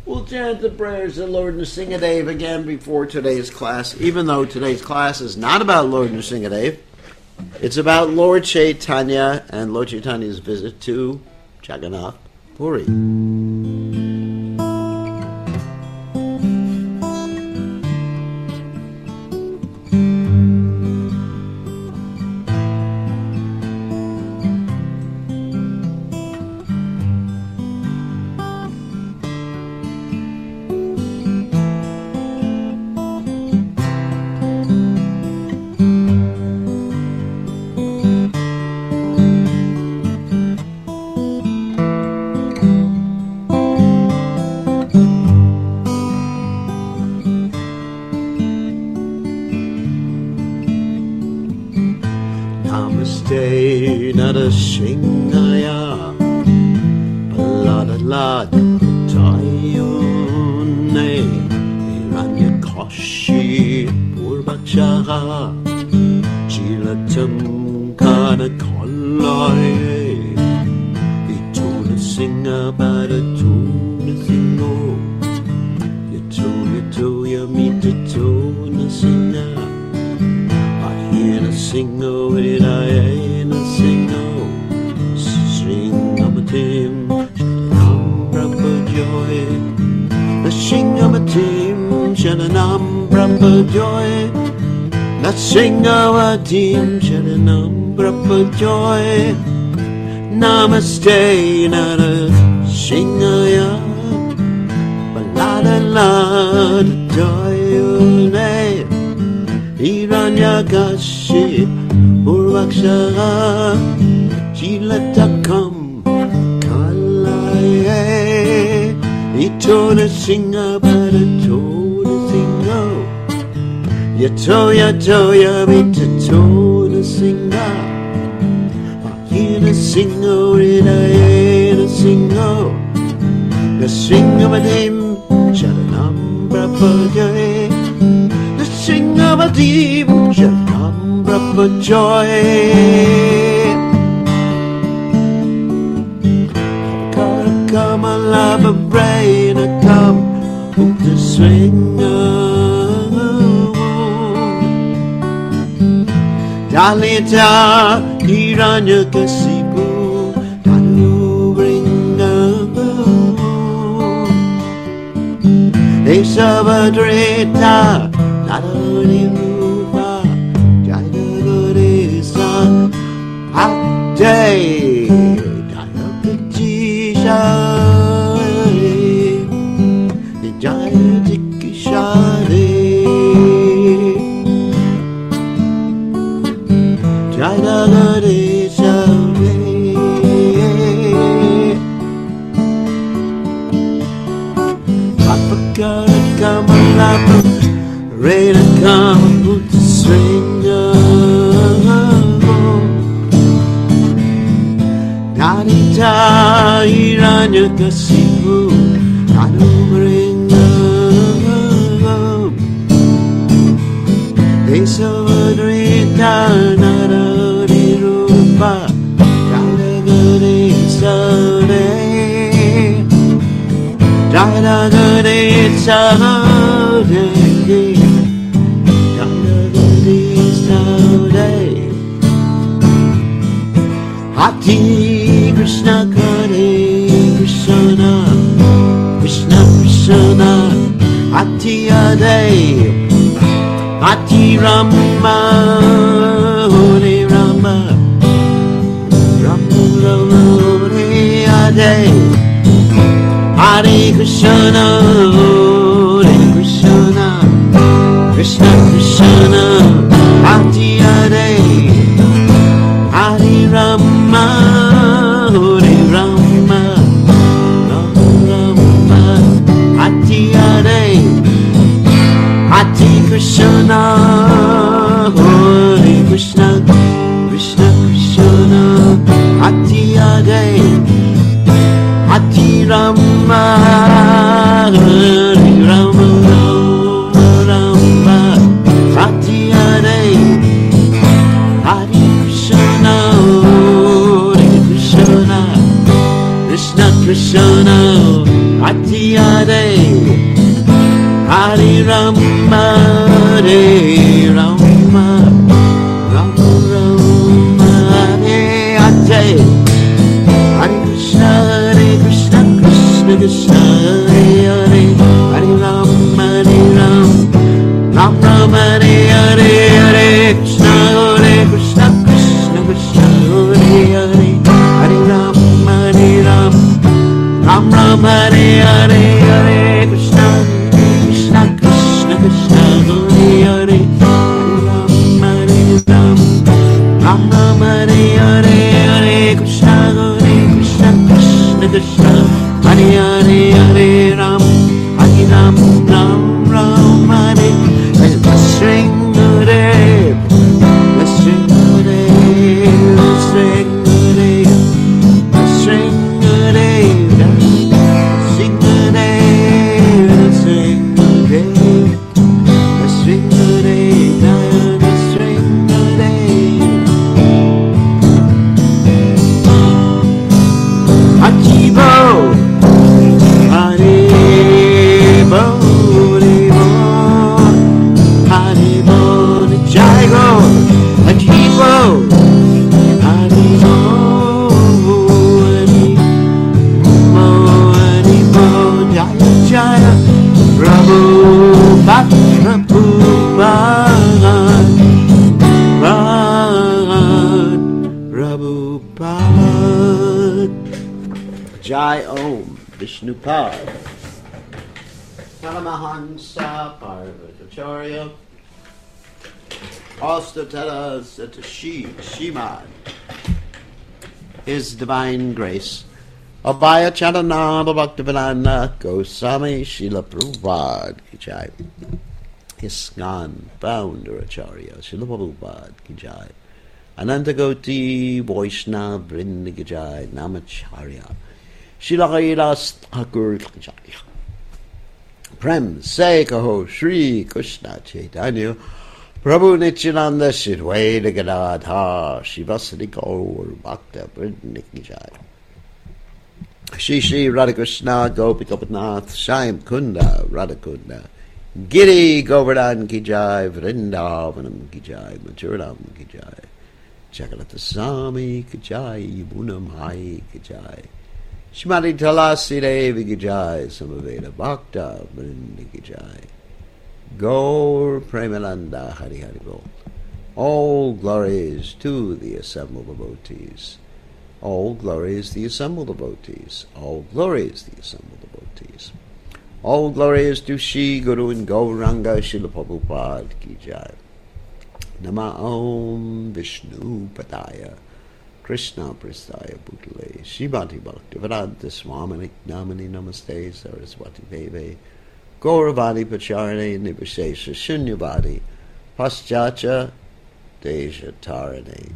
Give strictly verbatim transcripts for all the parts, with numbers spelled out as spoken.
We'll chant the prayers of Lord Nrsingadev again before today's class, even though today's class is not about Lord Nrsingadev. It's about Lord Chaitanya and Lord Chaitanya's visit to Jagannath Puri. Narasingaya Paladalad Tayune Hiranyakashi Purvakshaha Chilatam Kana Kolai Ituna Singa Badatuna Singo Yato Yato Yamita Tuna Singa Ahina Singo Hidaya Singo Singamatim Sharanam Prabhajoy The Singamatim Sharanam Prabhajoy The Singamatim Sharanam Prabhajoy Namaste Narasingaya Baladalad Jayune Hiranyakashi Purvakshaha Chilatakam Kalaye Itona Singa Badatona Singo Yato Yato Yamita Tona Singa Ahina Singo Ridayena Singo The Singamadim Sharanam Prabhajoy The Singamadim Sharanam Prabhajoy Kamalaba brain a come with the swinger Dalita Hiranya Kasipu Tanu Bringa Esavadrita Nadari Rupa Jaya Gurisa Day Jaya Jikishare Jaya Ganesha Apakara Kamalapa Reda Kamaputa Swinger Nadita Hiranya Kasipu Anumringa Esavadrita Naradi Rupa Jayagari Sade Jayagari Sade Jayagari Sade Hati Krishna Kare Krishna Krishna Krishna Ati Ade Ati Rama Hare Rama Rama Rama Hare Ade Hare Krishna Hare Krishna Krishna Krishna Ati Ade Hare Rama Hare Rama Ati Krishna, Hare Krishna, Krishna Krishna, Ati Ade, Ati Rama, Hare Rama, Rama, Ati Hare Hare Rama Hare Rama Rama Rama Hare Hare Hare Krishna Hare Krishna Krishna Krishna Hare Hare Hare Rama Hare Rama Ram Ram Hare Hare Hare Krishna Hare Krishna Krishna Krishna Hare Hare Hare Ram Hare Ram Ram Ram Hare Hare Hare Krishna Krishna Krishna Krishna Hare Hare Hare Ram Hare Ram Ram Ram Hare Hare Hare Krishna Hare Krishna Krishna Krishna Hare Hare Hare Ram Hare Ram Ram Ram Hare String Hare, the string Hare, the string Hare, the string Hare, the string Hare, the string Hare, the string Hare, the string Hare. Hachibo, Haribo. Jaigo, Hachibo, Haribo, Haribo, Haribo, Jaya Jaya, Prabhu, Prabhu, Prabhu, Prabhu, Jai Om, Vishnupad, Paramahansa, Parvatacharya, Astatara Satashi Shimad, His Divine Grace, Abhaya Charananda Bhaktivedanta Goswami Srila Prabhupada Ki Jai, ISKCON Founder Acharya Srila Prabhupada Ki Jai, Anantagoti Vaishnava Vrinda Ki Jai, Namacharya Srila Haridas Thakur Ki Jai. Prem Se Kaho Shri Krishna Chaitanya Prabhu Nityananda Shidwaita Gadadhar Shivasati Gaur Bhakta Vrinda Ki Jai. Shri Shri Radhakrishna Gopikapanath Shyam Kunda Radhakunda Giri Govardhan Ki Jai Vrindavanam Ki Jai Mathuram Ki Jai Jagannath Swami Ki Jai Ymunam Hai Ki Jai Shrimati Tulasi Devi Ki Jai Samaveda Bhakta Vrinda Ki Jai Gaur Premananda Hari Hari Bol. All glories to the assembled devotees. All glories the assembled devotees. All glories the assembled devotees. All glories to Shri Guru and Gauranga Srila Prabhupada Ki Jai. Nama Om Vishnu Padaya Krishna Prasthaya Bhutale Srimati Bhaktivedanta Swamini Namani Namaste Saraswati Deve Gauravani Pacharane Nivishesha Shunyavadi Paschacha Deja Tarane.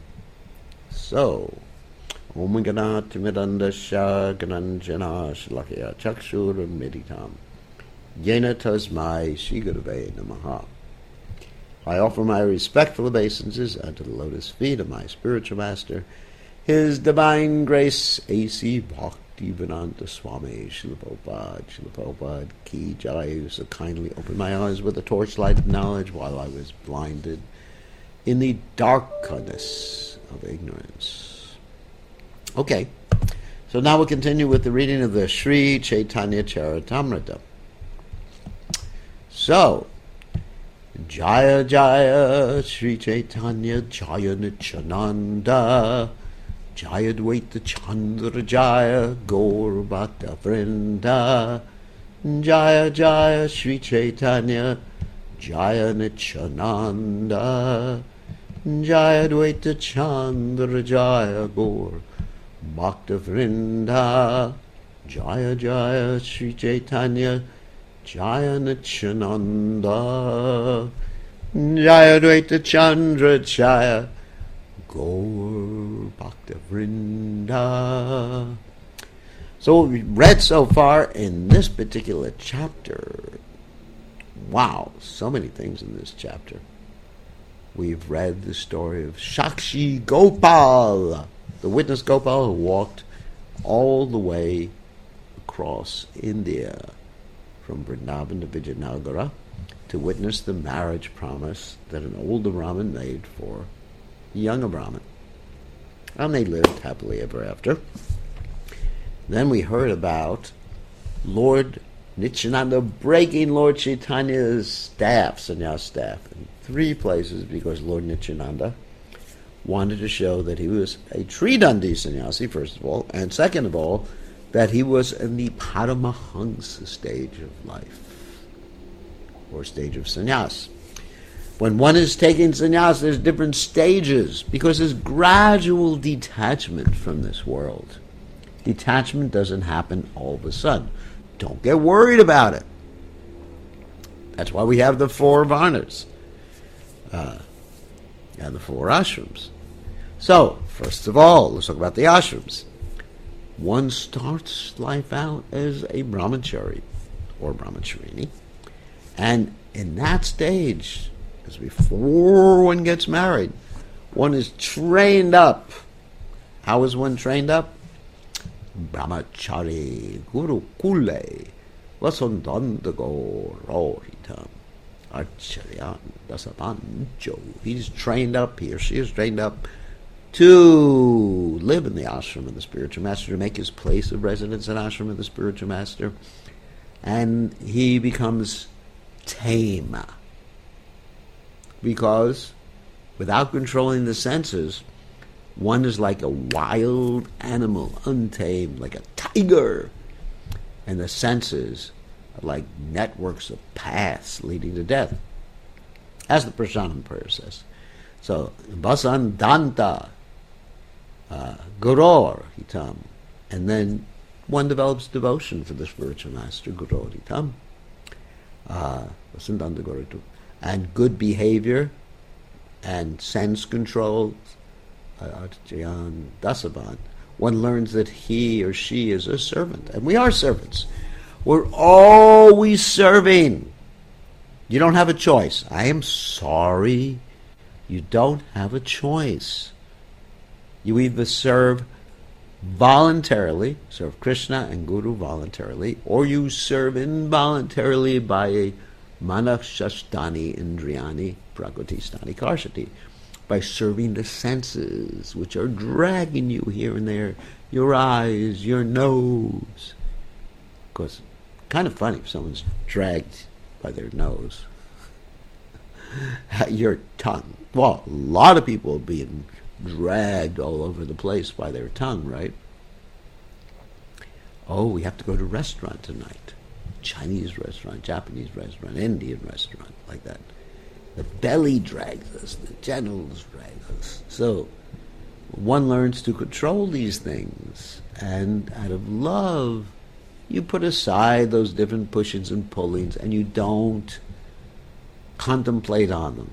So, Om Ganat Midanda Shah Gananjana Shalakya Chakshur Meditam Yena Tasmai Shigurave Namaha. I offer my respectful obeisances unto the lotus feet of my spiritual master, His Divine Grace A C Bhaktivedanta Swami Srila Prabhupada, Srila Prabhupada Ki Jai, who so kindly opened my eyes with a torchlight of knowledge while I was blinded in the darkness of ignorance. Okay, so now we'll continue with the reading of the Sri Chaitanya Charitamrita. So, Jaya Jaya Sri Chaitanya Jaya Nityananda Jaya Dvaita Chandra Jaya Gaur Bhakta Vrinda Jaya Jaya Sri Chaitanya Jaya Nityananda Jaya Dvaita Chandra Jaya Gaur Bhakta Vrinda Jaya Jaya Sri Chaitanya Jaya Nityananda Jaya Dvaita Chandra Jaya Gaur Bhakta Vrinda. So what we read so far in this particular chapter, wow, so many things in this chapter. We've read the story of Shakshi Gopal, the witness Gopal who walked all the way across India from Vrindavan to Vijayanagara to witness the marriage promise that an older Brahmin made for a younger Brahmin. And they lived happily ever after. Then we heard about Lord Nityananda breaking Lord Chaitanya's staff, sannyas staff, in three places because Lord Nityananda wanted to show that he was a Tridandi sannyasi, first of all, and second of all, that he was in the Paramahansa stage of life, or stage of sannyas. When one is taking sannyas, there's different stages, because there's gradual detachment from this world. Detachment doesn't happen all of a sudden. Don't get worried about it. That's why we have the four varnas, uh, and the four ashrams. So, first of all, let's talk about the ashrams. One starts life out as a brahmachari or brahmacharini, and in that stage, as before one gets married, one is trained up. How is one trained up? Brahmachari Guru Kule Vasantandagor Roritam Acharyan Dasapanjo. He's trained up, he or she is trained up to live in the ashram of the spiritual master, to make his place of residence an ashram of the spiritual master, and he becomes tame, because without controlling the senses, one is like a wild animal, untamed, like a tiger, and the senses are like networks of paths leading to death, as the Prasanam prayer says. So, Vasandanta Uh, Guror Hitam, and then one develops devotion for the spiritual master, Guror Hitam, uh, and good behavior and sense control, Archayan Dasaban. One learns that he or she is a servant, and we are servants. We're always serving. You don't have a choice. I am sorry, you don't have a choice. You either serve voluntarily, serve Krishna and Guru voluntarily, or you serve involuntarily by a manakshastani indriyani prakrtistani karshati, by serving the senses, which are dragging you here and there, your eyes, your nose. Of course, kind of funny if someone's dragged by their nose. Your tongue. Well, a lot of people are being dragged all over the place by their tongue, right? Oh, we have to go to a restaurant tonight. Chinese restaurant, Japanese restaurant, Indian restaurant, like that. The belly drags us, the genitals drag us. So, one learns to control these things, and out of love, you put aside those different pushings and pullings, and you don't contemplate on them.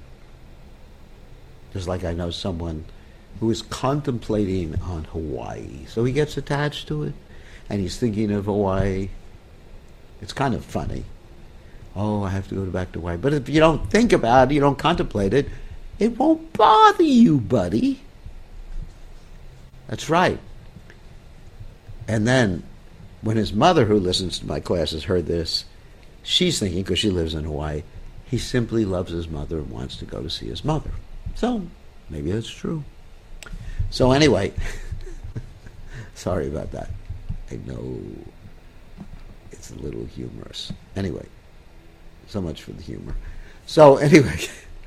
Just like I know someone who is contemplating on Hawaii. So he gets attached to it, and he's thinking of Hawaii. It's kind of funny. Oh, I have to go back to Hawaii. But if you don't think about it, you don't contemplate it, it won't bother you, buddy. That's right. And then, when his mother, who listens to my classes, heard this, she's thinking, because she lives in Hawaii, he simply loves his mother and wants to go to see his mother. So, maybe that's true. So anyway, sorry about that. I know it's a little humorous. Anyway, so much for the humor. So anyway,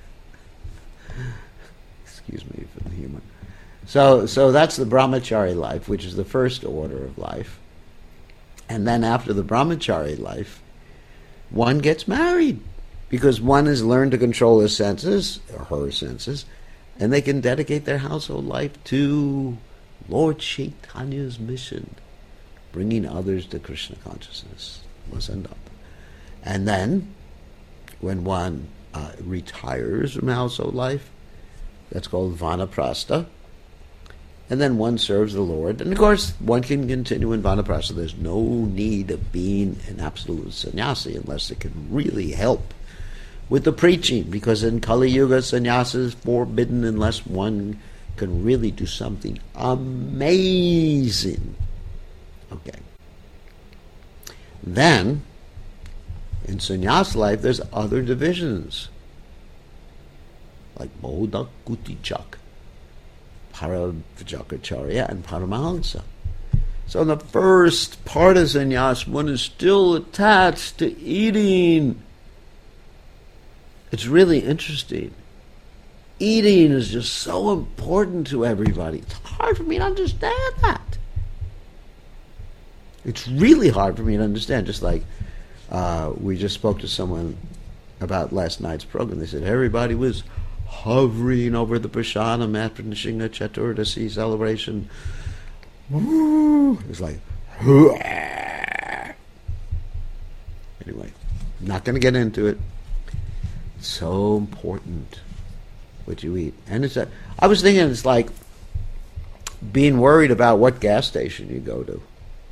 excuse me for the humor. So, so that's the brahmachari life, which is the first order of life. And then after the brahmachari life, one gets married, because one has learned to control his senses, or her senses, and they can dedicate their household life to Lord Chaitanya's mission, bringing others to Krishna consciousness. And then, when one uh, retires from household life, that's called vanaprastha, and then one serves the Lord. And of course, one can continue in vanaprastha. There's no need of being an absolute sannyasi unless it can really help with the preaching, because in Kali Yuga, sannyasa is forbidden unless one can really do something amazing. Okay. Then, In sannyas life, there's other divisions, like Modak Kutichak, Paravajakacharya, and Paramahansa. So in the first part of sannyas, one is still attached to eating. It's really interesting. Eating is just so important to everybody. It's hard for me to understand that. It's really hard for me to understand. Just like uh, we just spoke to someone about last night's program. They said everybody was hovering over the prasadam after Nishinga Chaturdasi celebration. Woo! It's like, anyway, not going to get into it. It's so important what you eat. And it's a, I was thinking it's like being worried about what gas station you go to.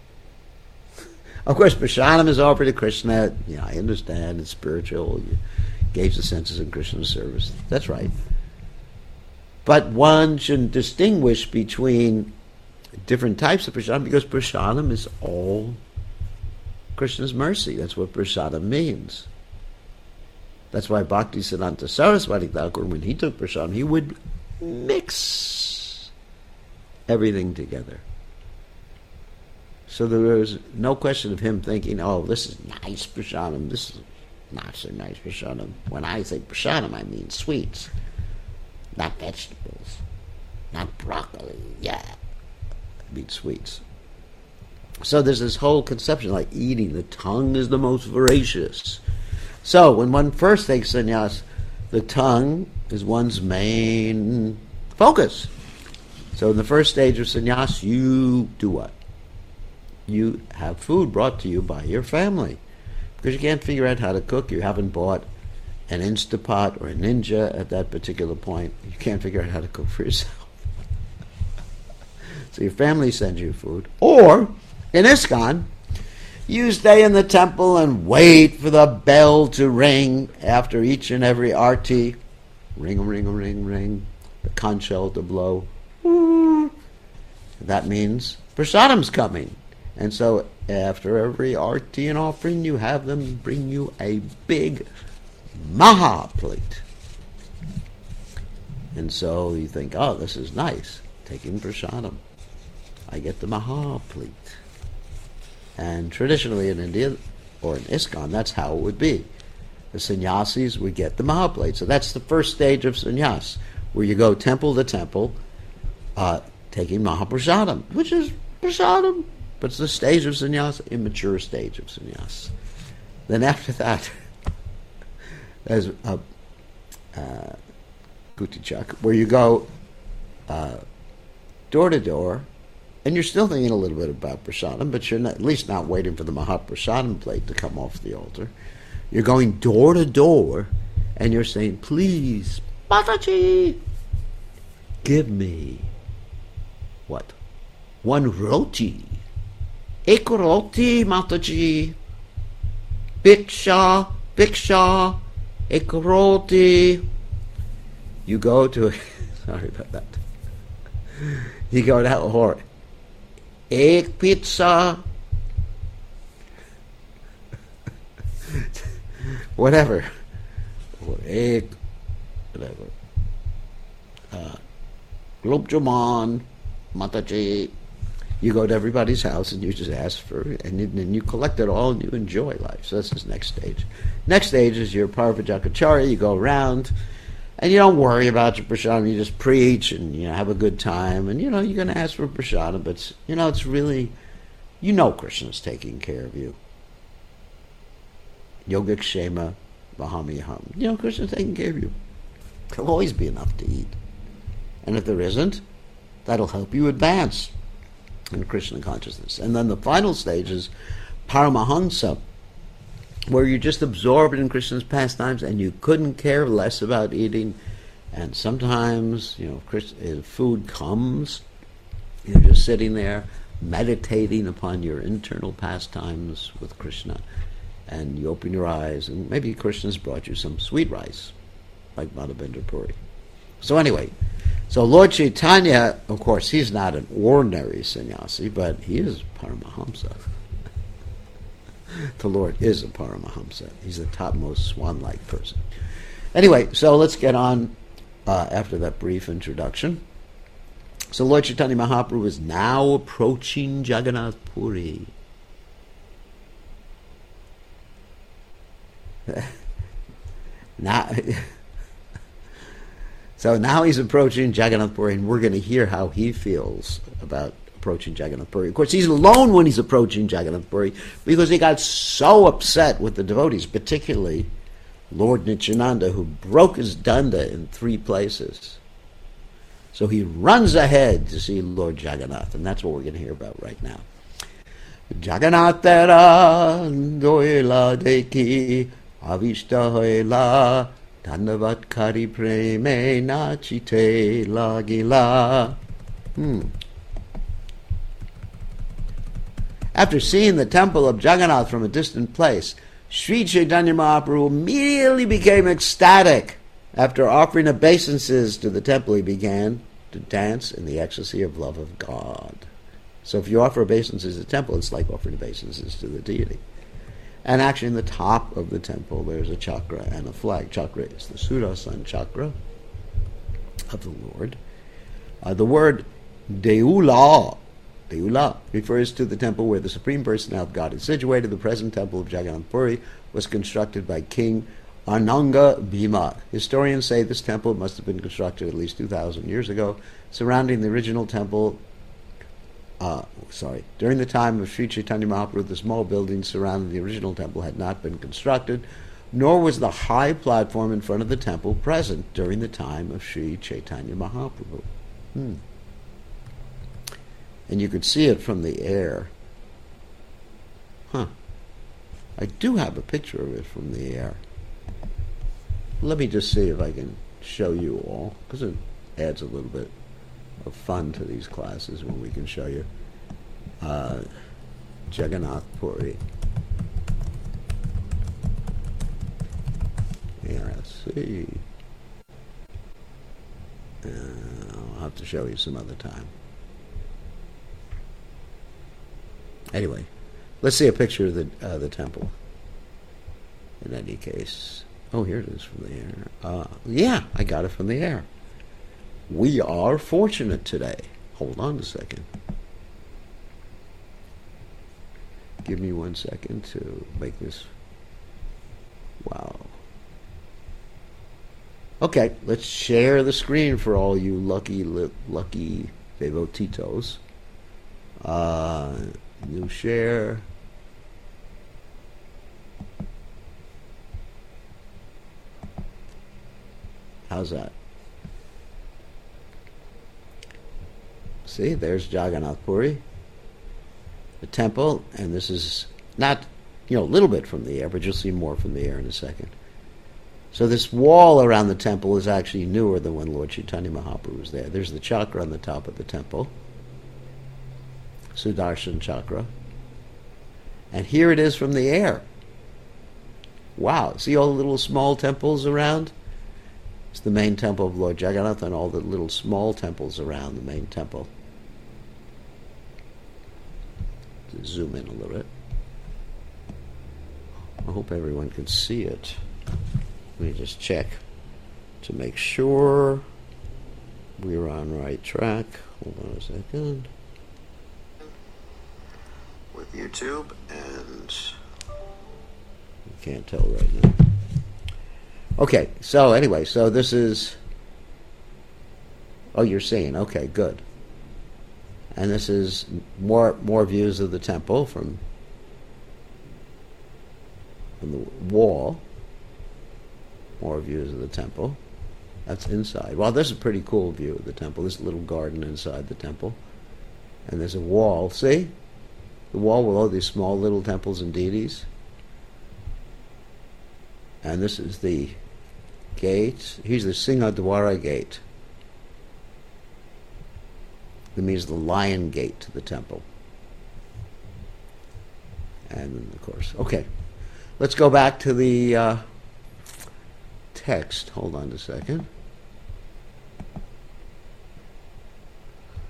Of course, prasadam is offered to Krishna. Yeah, I understand. It's spiritual. You gauge the senses in Krishna's service. That's right. But one should distinguish between different types of prasadam because prasadam is all Krishna's mercy. That's what prasadam means. That's why Bhaktisiddhanta Saraswati Thakur, when he took prasadam, he would mix everything together. So there was no question of him thinking, oh, this is nice prasadam, this is not so nice prasadam. When I say prasadam, I mean sweets, not vegetables, not broccoli, yeah, I mean sweets. So there's this whole conception like eating, the tongue is the most voracious. So when one first takes sannyas, the tongue is one's main focus. So in the first stage of sannyas, you do what? You have food brought to you by your family. Because you can't figure out how to cook. You haven't bought an Instapot or a Ninja at that particular point. You can't figure out how to cook for yourself. So your family sends you food. Or, in ISKCON, you stay in the temple and wait for the bell to ring after each and every arti. Ring, ring, ring, ring. The conch shell to blow. That means prasadam's coming. And so after every arti and offering, you have them bring you a big maha plate. And so you think, oh, this is nice. Taking prasadam. I get the maha plate. And traditionally in India, or in ISKCON, that's how it would be. The sannyasis would get the maha plate. So that's the first stage of sannyas, where you go temple to temple, uh, taking mahaprasadam, which is prasadam. But it's the stage of sannyas, immature stage of sannyas. Then after that, there's a uh, kutichak, where you go uh, door to door, and you're still thinking a little bit about prasadam, but you're not, at least not waiting for the mahaprasadam plate to come off the altar. You're going door to door, and you're saying, please, Mataji, give me, what? One roti. Ek roti, Mataji. Biksha, biksha, ek roti. You go to, sorry about that. You go to Lahore. Egg pizza, whatever, or egg, whatever. Uh, Gulab Jamun, Mataji. You go to everybody's house and you just ask for it, and then you collect it all and you enjoy life. So that's this next stage. Next stage is your Parvajakacharya. You go around. And you don't worry about your prasadam. You just preach and, you know, have a good time. And, you know, you're going to ask for prasadam. But, you know, it's really, you know Krishna's taking care of you. Yogakshema Vahamyaham. You know, Krishna's taking care of you. There'll always be enough to eat. And if there isn't, that'll help you advance in Krishna consciousness. And then the final stage is Paramahansa, where you're just absorbed in Krishna's pastimes and you couldn't care less about eating. And sometimes, you know, if food comes, you're just sitting there meditating upon your internal pastimes with Krishna. And you open your eyes and maybe Krishna's brought you some sweet rice, like Madhavendra Puri. So anyway, so Lord Chaitanya, of course, he's not an ordinary sannyasi, but he is Paramahamsa. The Lord is a Paramahamsa. He's the topmost swan-like person. Anyway, so let's get on uh, after that brief introduction. So Lord Chaitanya Mahaprabhu is now approaching Jagannath Puri. now, so now he's approaching Jagannath Puri, and we're going to hear how he feels about approaching Jagannath Puri. Of course, he's alone when he's approaching Jagannath Puri because he got so upset with the devotees, particularly Lord Nityananda, who broke his danda in three places. So he runs ahead to see Lord Jagannath, and that's what we're going to hear about right now. Jagannathara doila deki avishta hoila dandavat kari preme nachite lagila. Hmm. After seeing the temple of Jagannath from a distant place, Sri Chaitanya Mahaprabhu immediately became ecstatic. After offering obeisances to the temple, he began to dance in the ecstasy of love of God. So if you offer obeisances to the temple, it's like offering obeisances to the deity. And actually in the top of the temple, there's a chakra and a flag. Chakra is the Sudarshan chakra of the Lord. Uh, the word Deula, Deula refers to the temple where the Supreme Personality of God is situated. The present temple of Jagannath Puri was constructed by King Ananga Bhima. Historians say this temple must have been constructed at least two thousand years ago. Surrounding the original temple, uh, sorry, during the time of Sri Chaitanya Mahaprabhu, the small buildings surrounding the original temple had not been constructed, nor was the high platform in front of the temple present during the time of Sri Chaitanya Mahaprabhu. Hmm. And you could see it from the air. Huh. I do have a picture of it from the air. Let me just see if I can show you all, because it adds a little bit of fun to these classes when we can show you uh, Jagannath Puri. Here, let's see. Uh, I'll have to show you some other time. Anyway, let's see a picture of the uh, the temple. In any case, oh, here it is from the air. Uh, yeah, I got it from the air. We are fortunate today. Hold on a second. Give me one second to make this. Wow. Okay, let's share the screen for all you lucky, li- lucky devotitos. Uh, new share. How's that? See, there's Jagannath Puri, the temple, and this is not, you know, a little bit from the air, but you'll see more from the air in a second. So this wall around the temple is actually newer than when Lord Chaitanya Mahaprabhu was there. There's the chakra on the top of the temple, Sudarshan chakra, and here it is from the air. Wow, see all the little small temples around? It's the main temple of Lord Jagannath and all the little small temples around the main temple. Zoom in a little bit. I hope everyone can see it. Let me just check to make sure we're on the right track. Hold on a second. With YouTube, and you can't tell right now. Okay, so anyway, so this is, oh, you're seeing, okay, good. And this is more more views of the temple from, from the wall. More views of the temple. That's inside. Well, this is a pretty cool view of the temple. This little garden inside the temple. And there's a wall, see? The wall with all these small little temples and deities. And this is the gate. Here's the Singhadwara gate. That means the lion gate to the temple. And of course, okay. Let's go back to the uh, text. Hold on a second.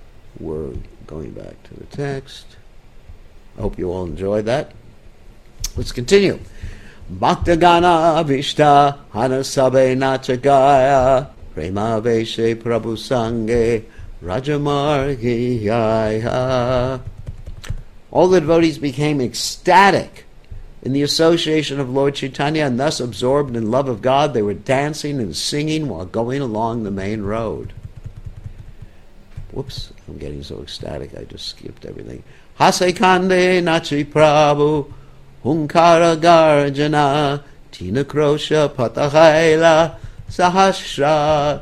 We're going back to the text. I hope you all enjoyed that. Let's continue. Bhaktagana Vishta Hanasabe Nachagaya Prema Veshe Prabhu Sange Rajamargiyaya. All the devotees became ecstatic in the association of Lord Chaitanya, and thus absorbed in love of God, they were dancing and singing while going along the main road. Whoops, I'm getting so ecstatic I just skipped everything. Hasekande Nachi Prabhu Hunkara Garjana Tina Krosha Patahaila Sahasra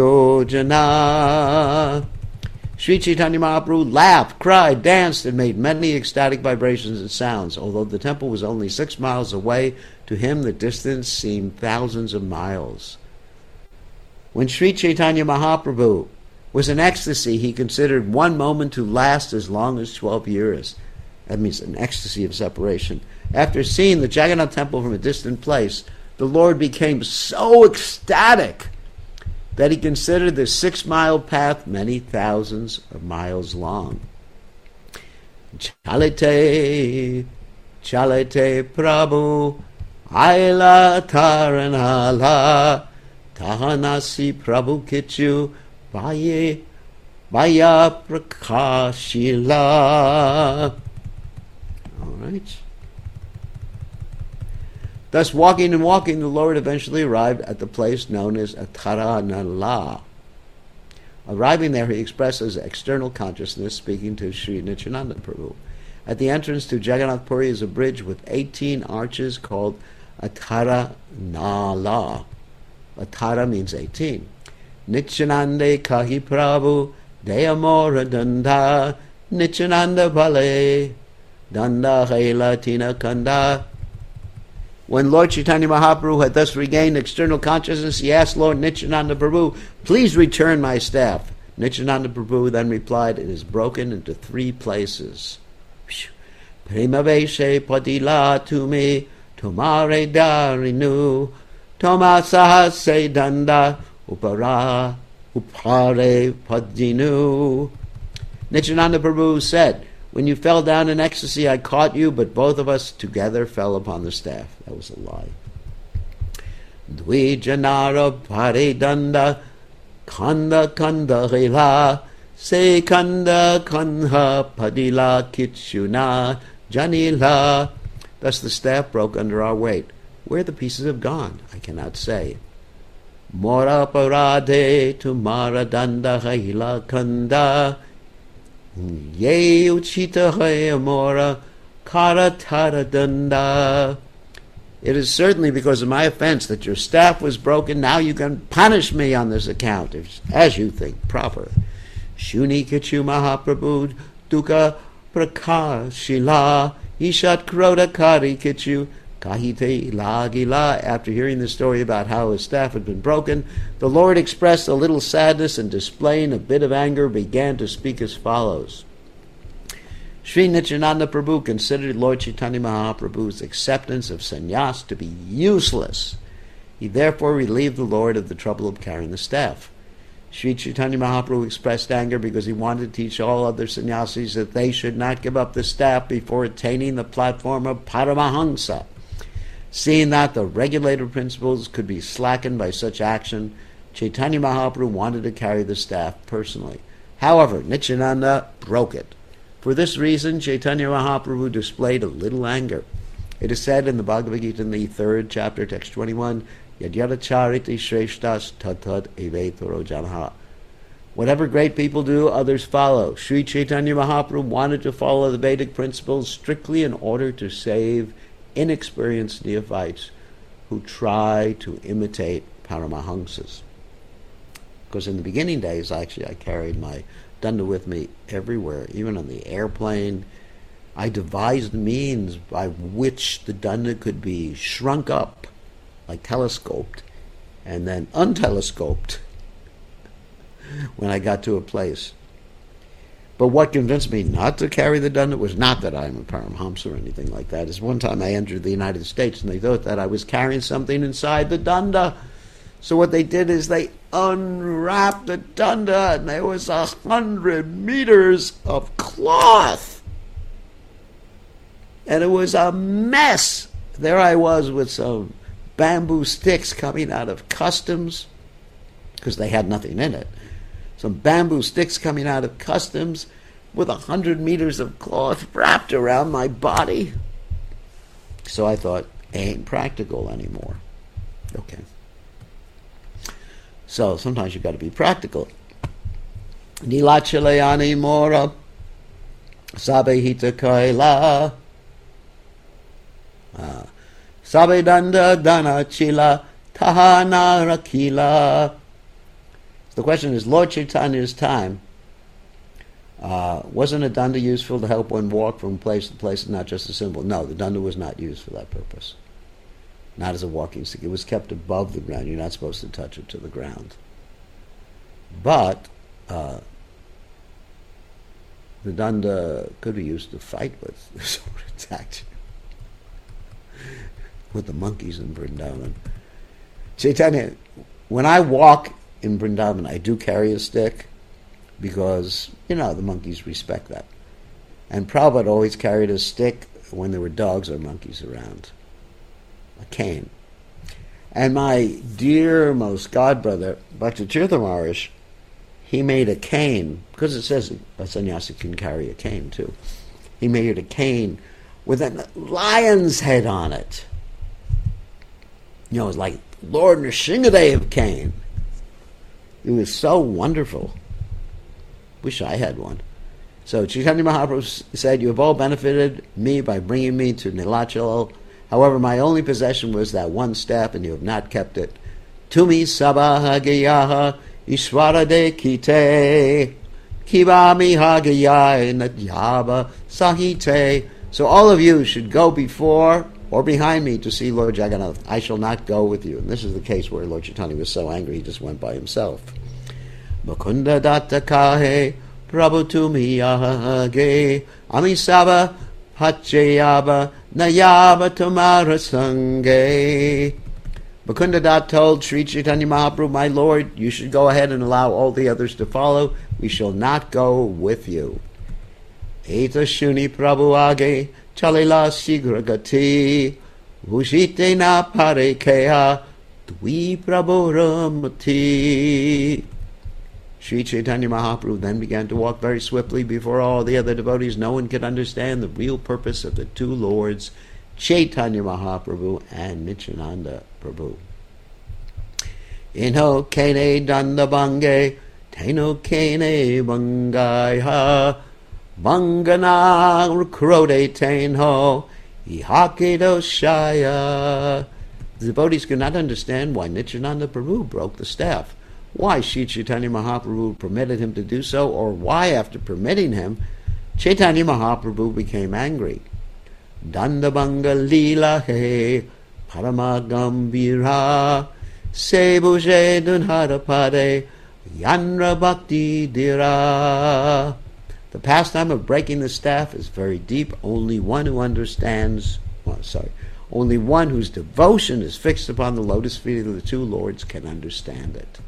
Yojana. Sri Chaitanya Mahaprabhu laughed, cried, danced, and made many ecstatic vibrations and sounds. Although the temple was only six miles away, to him the distance seemed thousands of miles. When Sri Chaitanya Mahaprabhu was in ecstasy, he considered one moment to last as long as twelve years. That means an ecstasy of separation. After seeing the Jagannath temple from a distant place, the Lord became so ecstatic that he considered the six-mile path many thousands of miles long. Chalite, chalite Prabhu, aila taranala, tahanasi Prabhu kichu, vaya, vaya prakashila. All right. Thus, walking and walking, the Lord eventually arrived at the place known as Taranala. Arriving there, he expressed his external consciousness, speaking to Sri Nityananda Prabhu. At the entrance to Jagannath Puri is a bridge with eighteen arches called Taranala. Atara means eighteen. Nityanande Kahi Prabhu Deyamora Danda Nityananda Bale Danda Haila Tina Kanda. When Lord Chaitanya Mahaprabhu had thus regained external consciousness, he asked Lord Nityananda Prabhu, "Please return my staff." Nityananda Prabhu then replied, "It is broken into three places. Prema Veshe Padila Tumi Tomare Darinu Toma Sahase Danda Upara Upare Padinu." Nityananda Prabhu said, "When you fell down in ecstasy, I caught you, but both of us together fell upon the staff." That was a lie. Dvijanara pare danda kanda kanda hela se kanda kanha padila kitchuna janila. Thus the staff broke under our weight. Where the pieces have gone, I cannot say. Mora parade tumara danda hela kanda. Ye uchita hayamora karatara danda. It is certainly because of my offense that your staff was broken. Now you can punish me on this account, if, as you think proper. Shuni kichu Mahaprabhu duka prakashila ishat krota kari kichu kahite lagila. After hearing the story about how his staff had been broken, the Lord expressed a little sadness and, displaying a bit of anger, began to speak as follows. Sri Nityananda Prabhu considered Lord Chaitanya Mahaprabhu's acceptance of sannyas to be useless. He therefore relieved the Lord of the trouble of carrying the staff. Sri Chaitanya Mahaprabhu expressed anger because he wanted to teach all other sannyasis that they should not give up the staff before attaining the platform of Paramahamsa. Seeing that the regulator principles could be slackened by such action, Chaitanya Mahaprabhu wanted to carry the staff personally. However, Nityananda broke it. For this reason, Chaitanya Mahaprabhu displayed a little anger. It is said in the Bhagavad Gita in the third chapter, text twenty-one, Yadyada chariti shreshtas tatad evetoro janaha. Whatever great people do, others follow. Sri Chaitanya Mahaprabhu wanted to follow the Vedic principles strictly in order to save inexperienced neophytes who try to imitate Paramahamsas. Because in the beginning days, actually, I carried my danda with me everywhere, even on the airplane. I devised means by which the danda could be shrunk up, like telescoped, and then untelescoped when I got to a place. But what convinced me not to carry the danda was not that I'm a Paramahamsa or anything like that. Is one time I entered the United States and they thought that I was carrying something inside the danda. So what they did is they unwrapped the danda and there was a hundred meters of cloth. and it was a mess. There I was with some bamboo sticks coming out of customs, because they had nothing in it. Some bamboo sticks coming out of customs with a hundred meters of cloth wrapped around my body. So I thought, ain't practical anymore. Okay. So sometimes you've got to be practical. Nilachalayani mora sabe hita kaila sabe danda dana chila tahana rakila. The question is, Lord Chaitanya's time, uh, wasn't a danda useful to help one walk from place to place and not just a symbol? No, the danda was not used for that purpose. Not as a walking stick. It was kept above the ground. You're not supposed to touch it to the ground. But uh, the danda could be used to fight with. The sword attacked you. With the monkeys in Vrindavan. Chaitanya, when I walk in Vrindavan, I do carry a stick because, you know, the monkeys respect that. And Prabhupada always carried a stick when there were dogs or monkeys around. A cane. And my dear most godbrother, Bhakti Tirtha Maharaj, he made a cane, because it says a sannyasi can carry a cane too. He made a cane with a lion's head on it. You know, it was like Lord Nrsingadev cane. It was so wonderful. Wish I had one. So Chaitanya Mahaprabhu said, you have all benefited me by bringing me to Nilachal. However, my only possession was that one staff, and you have not kept it. Tumi sabaha gayaha ishvara de kite kibami hagayai nadyaba sahite. So all of you should go before or behind me to see Lord Jagannath. I shall not go with you. And this is the case where Lord Chaitanya was so angry he just went by himself. Mukunda datta kahe prabhu tumi ahage amisaba Hachayaba Nayaba Tumara Sange. Mukunda Dat told Sri Chaitanya Mahaprabhu, my Lord, you should go ahead and allow all the others to follow. We shall not go with you. Eta Shuni Prabhu Age Chalila Sigragati Vushite na Pare Keha Dwi Prabhu Ramati. Sri Chaitanya Mahaprabhu then began to walk very swiftly before all the other devotees. No one could understand the real purpose of the two lords, Chaitanya Mahaprabhu and Nityananda Prabhu. Inho kene danda bange, teno kene bangaiha, bangana rukrode tenho, ihakedo shaya. The devotees could not understand why Nityananda Prabhu broke the staff. Why Sri Chaitanya Mahaprabhu permitted him to do so, or why, after permitting him, Chaitanya Mahaprabhu became angry. Dandabanga lila he paramagambira sebuje dunharapade yanra bhakti dira. The pastime of breaking the staff is very deep. Only one who understands, well, sorry, only one whose devotion is fixed upon the lotus feet of the two lords can understand it.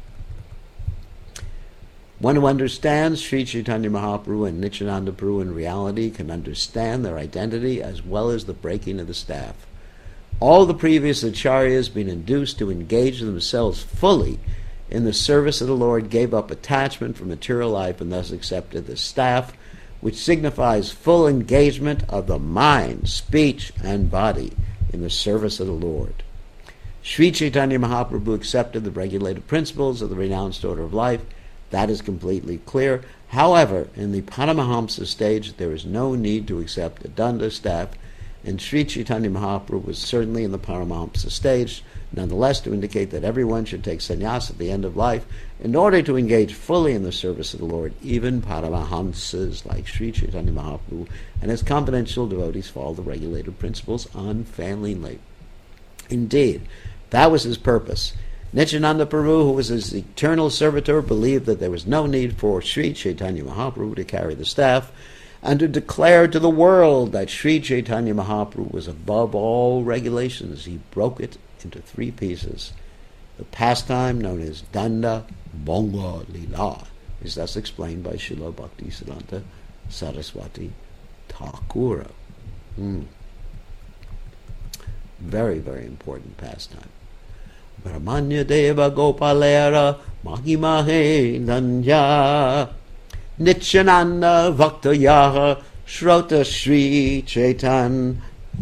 One who understands Sri Chaitanya Mahaprabhu and Nityananda Prabhu in reality can understand their identity as well as the breaking of the staff. All the previous acharyas, being induced to engage themselves fully in the service of the Lord, gave up attachment for material life and thus accepted the staff, which signifies full engagement of the mind, speech, and body in the service of the Lord. Sri Chaitanya Mahaprabhu accepted the regulated principles of the renounced order of life. That is completely clear. However, in the Paramahamsa stage, there is no need to accept a danda staff, and Sri Chaitanya Mahaprabhu was certainly in the Paramahamsa stage, nonetheless to indicate that everyone should take sannyas at the end of life in order to engage fully in the service of the Lord. Even Paramahamsas like Sri Chaitanya Mahaprabhu and his confidential devotees follow the regulated principles unfailingly. Indeed, that was his purpose. Nityananda Prabhu, who was his eternal servitor, believed that there was no need for Sri Chaitanya Mahaprabhu to carry the staff and to declare to the world that Sri Chaitanya Mahaprabhu was above all regulations. He broke it into three pieces. The pastime known as Danda Bonga Lila is thus explained by Srila Bhaktisiddhanta Saraswati Thakura. Hmm. Very, very important pastime. Brahmanya Deva Gopalera Mahimahe Nanya Nityananda Bhaktayaha Shrota Shri Chaitanya.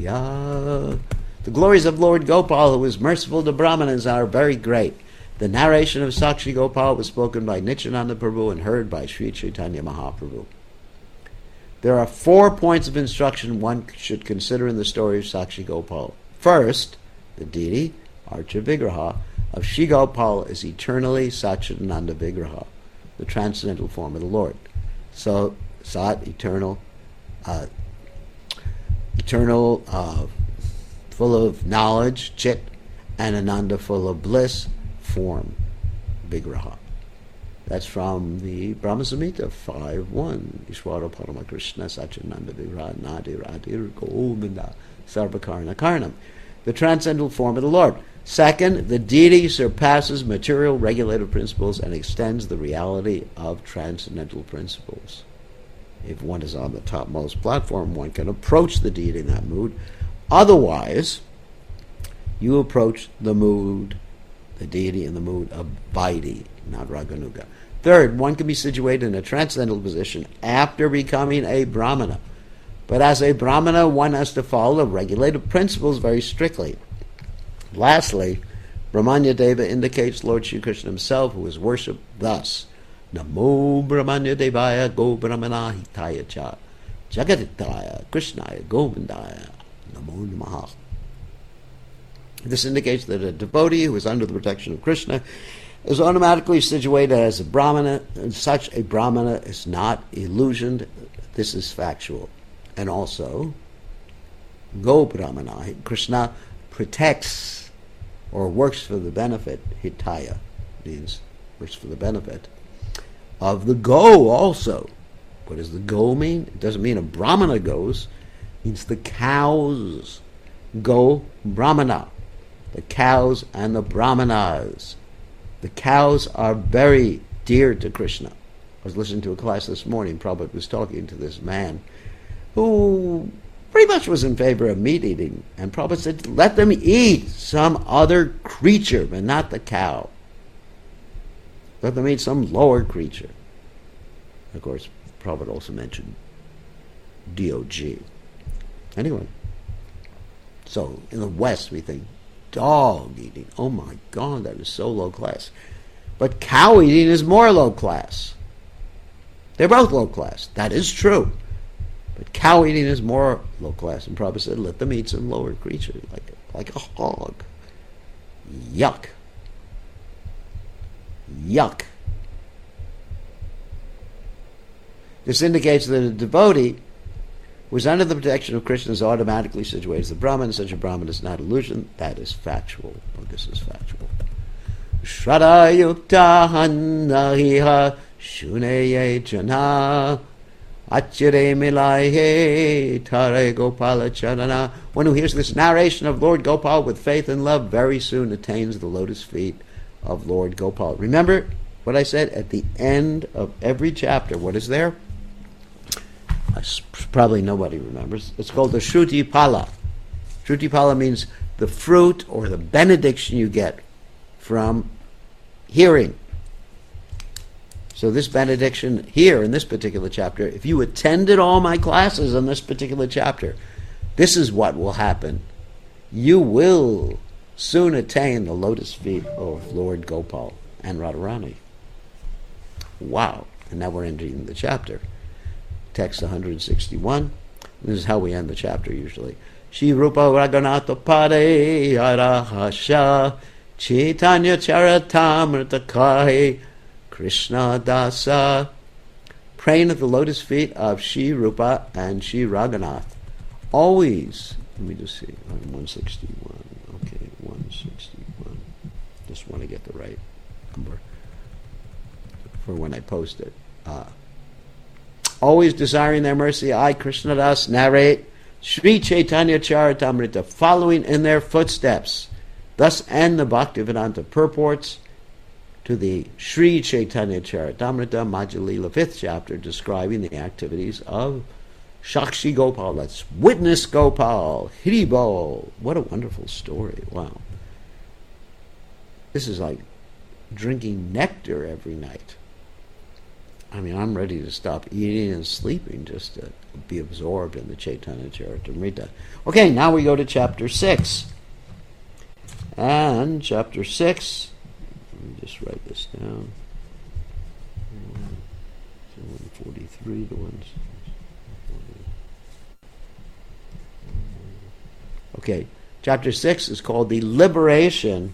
The glories of Lord Gopal, who is merciful to Brahmanas, are very great. The narration of Sakshi Gopal was spoken by Nityananda Prabhu and heard by Sri Chaitanya Mahaprabhu. There are four points of instruction one should consider in the story of Sakshi Gopal. First, the deity, Archa Vigraha, of Shri Gopal is eternally Satchidananda Vigraha, the transcendental form of the Lord. So, Sat, eternal, uh, eternal, uh, full of knowledge, Chit, and Ananda, full of bliss, form, Vigraha. That's from the Brahma Samhita five one. Ishvara Parama Krishna Satchidananda Vigraha Nadir Adir Govinda Sarvakarna Karnam. The transcendental form of the Lord. Second, the deity surpasses material regulative principles and extends the reality of transcendental principles. If one is on the topmost platform, one can approach the deity in that mood. Otherwise, you approach the mood, the deity in the mood of Vaidhi, not Raganuga. Third, one can be situated in a transcendental position after becoming a Brahmana. But as a Brahmana, one has to follow the regulative principles very strictly. Lastly, Brahmanya Deva indicates Lord Shri Krishna himself, who is worshipped thus. Namo Brahmanya Devaya Go Brahmana Hitaya Cha Jagaditaya Krishnaya Govindaya Namo Namaha. This indicates that a devotee who is under the protection of Krishna is automatically situated as a Brahmana, and such a Brahmana is not illusioned. This is factual. And also, Go Brahmana, Krishna protects or works for the benefit, Hitaya means works for the benefit, of the go also. What does the go mean? It doesn't mean a Brahmana goes, it means the cows. Go Brahmana. The cows and the Brahmanas. The cows are very dear to Krishna. I was listening to a class this morning. Prabhupada was talking to this man who pretty much was in favor of meat eating. And Prabhupada said, let them eat some other creature, but not the cow. Let them eat some lower creature. Of course, Prabhupada also mentioned D O G. Anyway, so in the West we think, dog eating, oh my God, that is so low class. But cow eating is more low class. They're both low class. That is true. But cow eating is more low class. And Prabhupada said, let them eat some lower creature, like, like a hog. Yuck. Yuck. This indicates that a devotee who is under the protection of Krishna is automatically situated as a Brahman. Such a Brahman is not illusion. That is factual. Well, this is factual. Shraddha yukta hannahiha shuneye jana achire milaihe tare gopala charana. One who hears this narration of Lord Gopal with faith and love very soon attains the lotus feet of Lord Gopal. Remember what I said at the end of every chapter. What is there? Probably nobody remembers. It's called the Shruti Pala. Shruti Pala means the fruit or the benediction you get from hearing. So this benediction here in this particular chapter, if you attended all my classes in this particular chapter, this is what will happen. You will soon attain the lotus feet of Lord Gopal and Radharani. Wow. And now we're entering the chapter. Text one hundred sixty-one. This is how we end the chapter usually. Shri Rupa Raghunatha Pade Arahasha Chaitanya Charitamrita Kai Krishna Dasa. Praying at the lotus feet of Shri Rupa and Shri Raghunath. Always, let me just see, one sixty-one. Okay, one sixty-one. Just want to get the right number for when I post it. Uh, always desiring their mercy, I, Krishna Das, narrate Sri Chaitanya Charitamrita, following in their footsteps. Thus end the Bhaktivedanta purports to the Sri Chaitanya Charitamrita, Madhya Lila, fifth chapter, describing the activities of Shakshi Gopal, let's witness Gopal. Hiribo. What a wonderful story. Wow. This is like drinking nectar every night. I mean, I'm ready to stop eating and sleeping just to be absorbed in the Chaitanya Charitamrita. Okay, now we go to chapter six. And chapter six, let me just write this down. one forty-three to one. Okay, chapter six is called The Liberation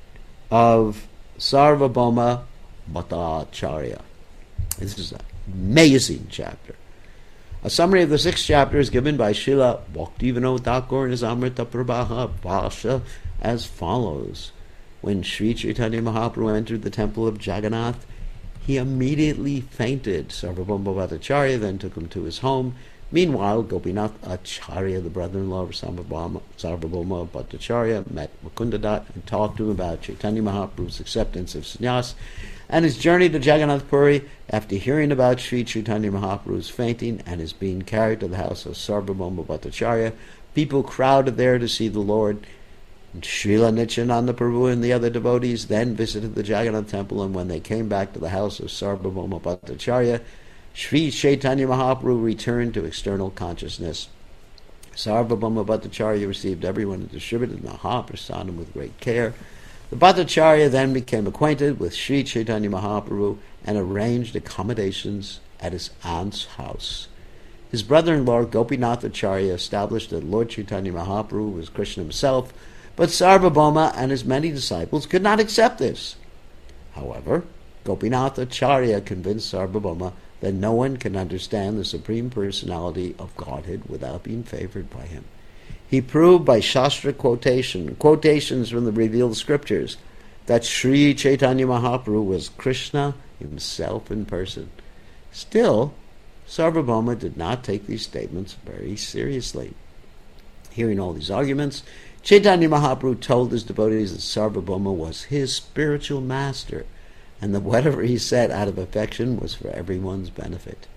of Sarvabhauma Bhattacharya. This is an amazing chapter. A summary of the six chapters given by Srila Bhaktivinoda Thakur in his Amrita Prabha Bhasha as follows. When Sri Chaitanya Mahaprabhu entered the temple of Jagannath, he immediately fainted. Sarvabhauma Bhattacharya then took him to his home. Meanwhile, Gopinath Acharya, the brother-in-law of Sarvabhauma, Sarvabhauma Bhattacharya, met Mukundadat and talked to him about Chaitanya Mahaprabhu's acceptance of sannyas and his journey to Jagannath Puri. After hearing about Sri Chaitanya Mahaprabhu's fainting and his being carried to the house of Sarvabhauma Bhattacharya, people crowded there to see the Lord. And Srila Nityananda Prabhu and the other devotees then visited the Jagannath temple, and when they came back to the house of Sarvabhauma Bhattacharya, Sri Chaitanya Mahaprabhu returned to external consciousness. Sarvabhauma Bhattacharya received everyone and distributed Mahaprasadam with great care. The Bhattacharya then became acquainted with Sri Chaitanya Mahaprabhu and arranged accommodations at his aunt's house. His brother-in-law Gopinath Acharya established that Lord Chaitanya Mahaprabhu was Krishna himself, but Sarvabhauma and his many disciples could not accept this. However, Gopinath Acharya convinced Sarvabhauma that no one can understand the Supreme Personality of Godhead without being favored by him. He proved by Shastra quotation, quotations from the revealed scriptures, that Sri Chaitanya Mahaprabhu was Krishna himself in person. Still, Sarvabhauma did not take these statements very seriously. Hearing all these arguments, Chaitanya Mahaprabhu told his devotees that Sarvabhauma was his spiritual master, and that whatever he said out of affection was for everyone's benefit.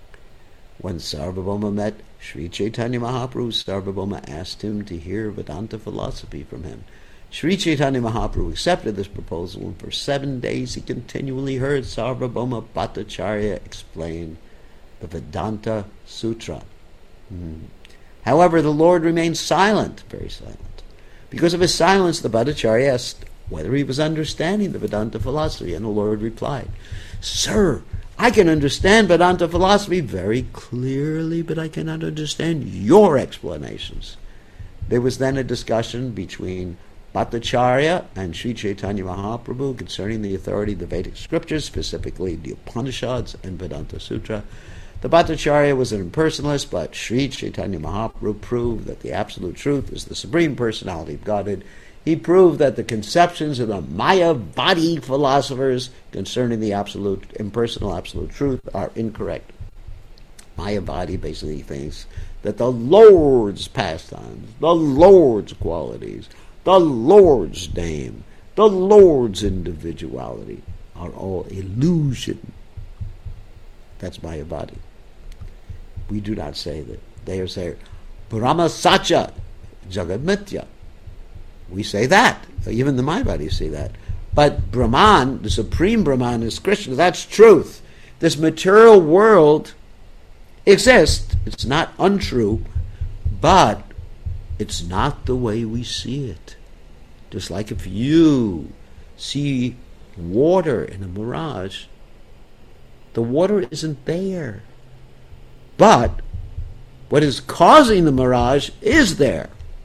When Sarvabhauma met Sri Chaitanya Mahaprabhu, Sarvabhauma asked him to hear Vedanta philosophy from him. Sri Chaitanya Mahaprabhu accepted this proposal, and for seven days he continually heard Sarvabhauma Bhattacharya explain the Vedanta Sutra. Hmm. However, the Lord remained silent, very silent. Because of his silence, the Bhattacharya asked whether he was understanding the Vedanta philosophy, and the Lord replied, "Sir, I can understand Vedanta philosophy very clearly, but I cannot understand your explanations." There was then a discussion between Bhattacharya and Sri Chaitanya Mahaprabhu concerning the authority of the Vedic scriptures, specifically the Upanishads and Vedanta Sutra. The Bhattacharya was an impersonalist, but Sri Chaitanya Mahaprabhu proved that the absolute truth is the Supreme Personality of Godhead. He proved that the conceptions of the Mayavadi philosophers concerning the absolute, impersonal absolute truth are incorrect. Mayavadi basically thinks that the Lord's pastimes, the Lord's qualities, the Lord's name, the Lord's individuality are all illusion. That's Mayavadi. We do not say that. They are saying, Brahma Satya, Jagat Mithya. We say that. Even the Mayavadis say that. But Brahman, the Supreme Brahman, is Krishna. That's truth. This material world exists. It's not untrue, but it's not the way we see it. Just like if you see water in a mirage, the water isn't there. But what is causing the mirage is there.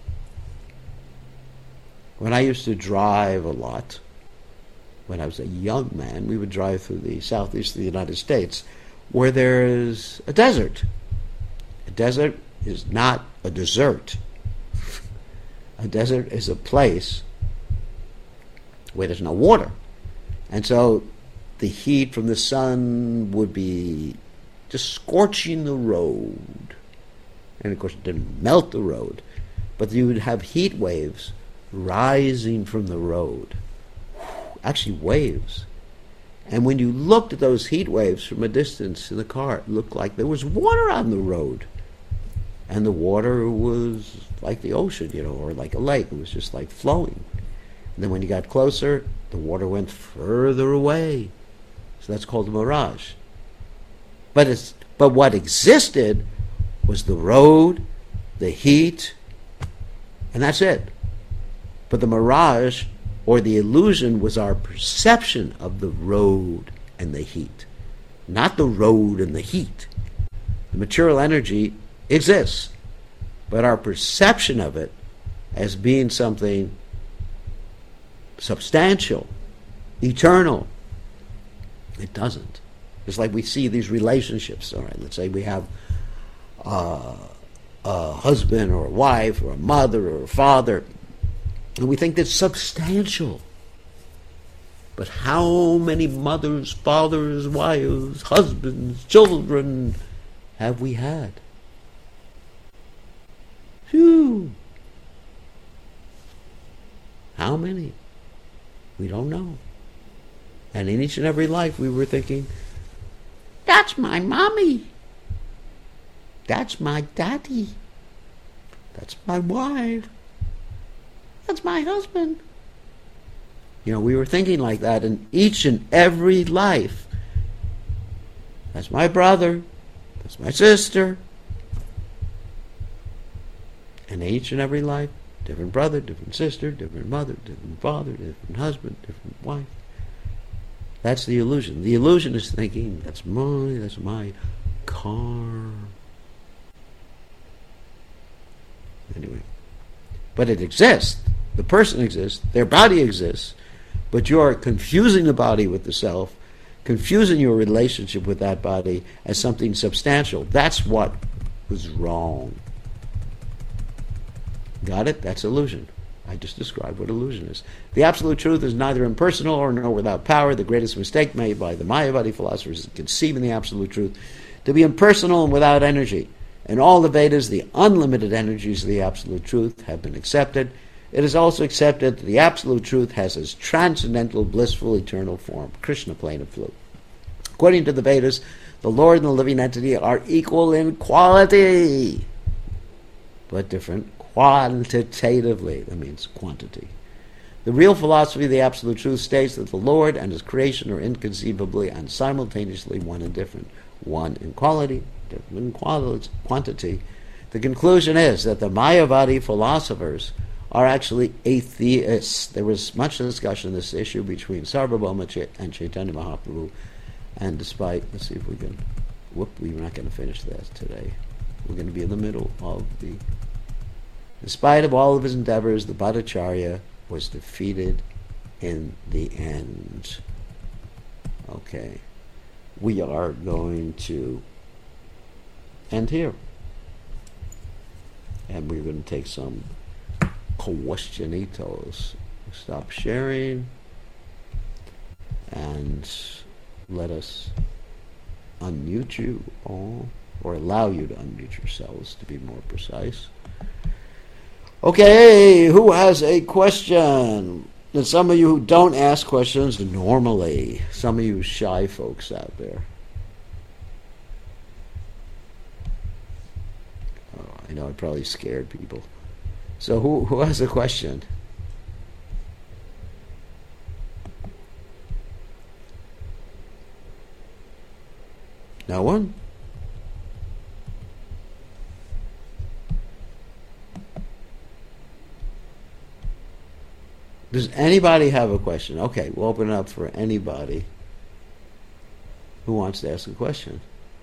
When I used to drive a lot, when I was a young man, we would drive through the southeast of the United States, where there is a desert. A desert is not a desert. A desert is a place where there's no water. And so the heat from the sun would be just scorching the road. And of course it didn't melt the road, but you would have heat waves rising from the road. Actually waves. And when you looked at those heat waves from a distance in the car, it looked like there was water on the road. and the water was like the ocean, you know, or like a lake. It was just like flowing. And then when you got closer, the water went further away. So that's called a mirage. But it's but what existed was the road, the heat, and that's it. But the mirage or the illusion was our perception of the road and the heat, not the road and the heat. The material energy exists, but our perception of it as being something substantial, eternal, it doesn't. It's like we see these relationships. All right, let's say we have uh, a husband or a wife or a mother or a father, and we think that's substantial. But how many mothers, fathers, wives, husbands, children have we had? Phew. How many? We don't know. And in each and every life we were thinking, that's my mommy. That's my daddy. That's my wife. That's my husband. You know, we were thinking like that in each and every life. That's my brother. That's my sister. And each and every life, different brother, different sister, different mother, different father, different husband, different wife. That's the illusion. The illusion is thinking, that's my, that's my car. Anyway. But it exists. The person exists. Their body exists. But you are confusing the body with the self, confusing your relationship with that body as something substantial. That's what was wrong. Got it? That's illusion. I just described what illusion is. The absolute truth is neither impersonal or nor without power. The greatest mistake made by the Mayavadi philosophers is conceiving the absolute truth to be impersonal and without energy. In all the Vedas, the unlimited energies of the absolute truth have been accepted. It is also accepted that the absolute truth has its transcendental, blissful, eternal form, Krishna plane of flow. According to the Vedas, the Lord and the living entity are equal in quality, but different quantitatively. That means quantity. The real philosophy of the absolute truth states that the Lord and his creation are inconceivably and simultaneously one and different. One in quality, different in quali- quantity. The conclusion is that the Mayavadi philosophers are actually atheists. There was much discussion on this issue between Sarvabhauma and Chaitanya Mahaprabhu, and despite, let's see if we can, whoop, we're not going to finish that today. We're going to be in the middle of the, in spite of all of his endeavors, the Bhattacharya was defeated in the end. Okay. We are going to end here. And we're going to take some questionitos. Stop sharing and let us unmute you all, or allow you to unmute yourselves, to be more precise. Okay, who has a question? And some of you who don't ask questions normally, some of you shy folks out there. Oh, I know I probably scared people. So who who has a question? No one? Does anybody have a question? Okay, we'll open it up for anybody who wants to ask a question.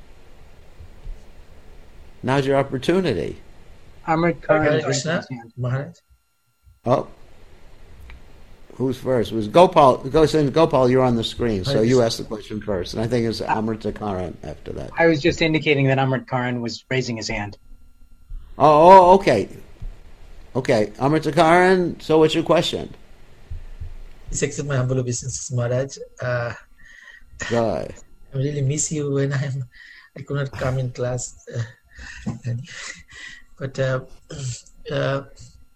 Now's your opportunity. Amrit Karan. Krishna, Maharaj. Oh, who's first? It was Gopal. Go, since Gopal, you're on the screen, so you asked the question first, and I think it's Amrita Karan after that. I was just indicating that Amrit Karan was raising his hand. Oh, oh okay, okay, Amrita Karan. So, what's your question? Please accept my humble obeisances, Maharaj. Uh, Good. I really miss you when I'm. I could not come in class, uh, but uh, uh,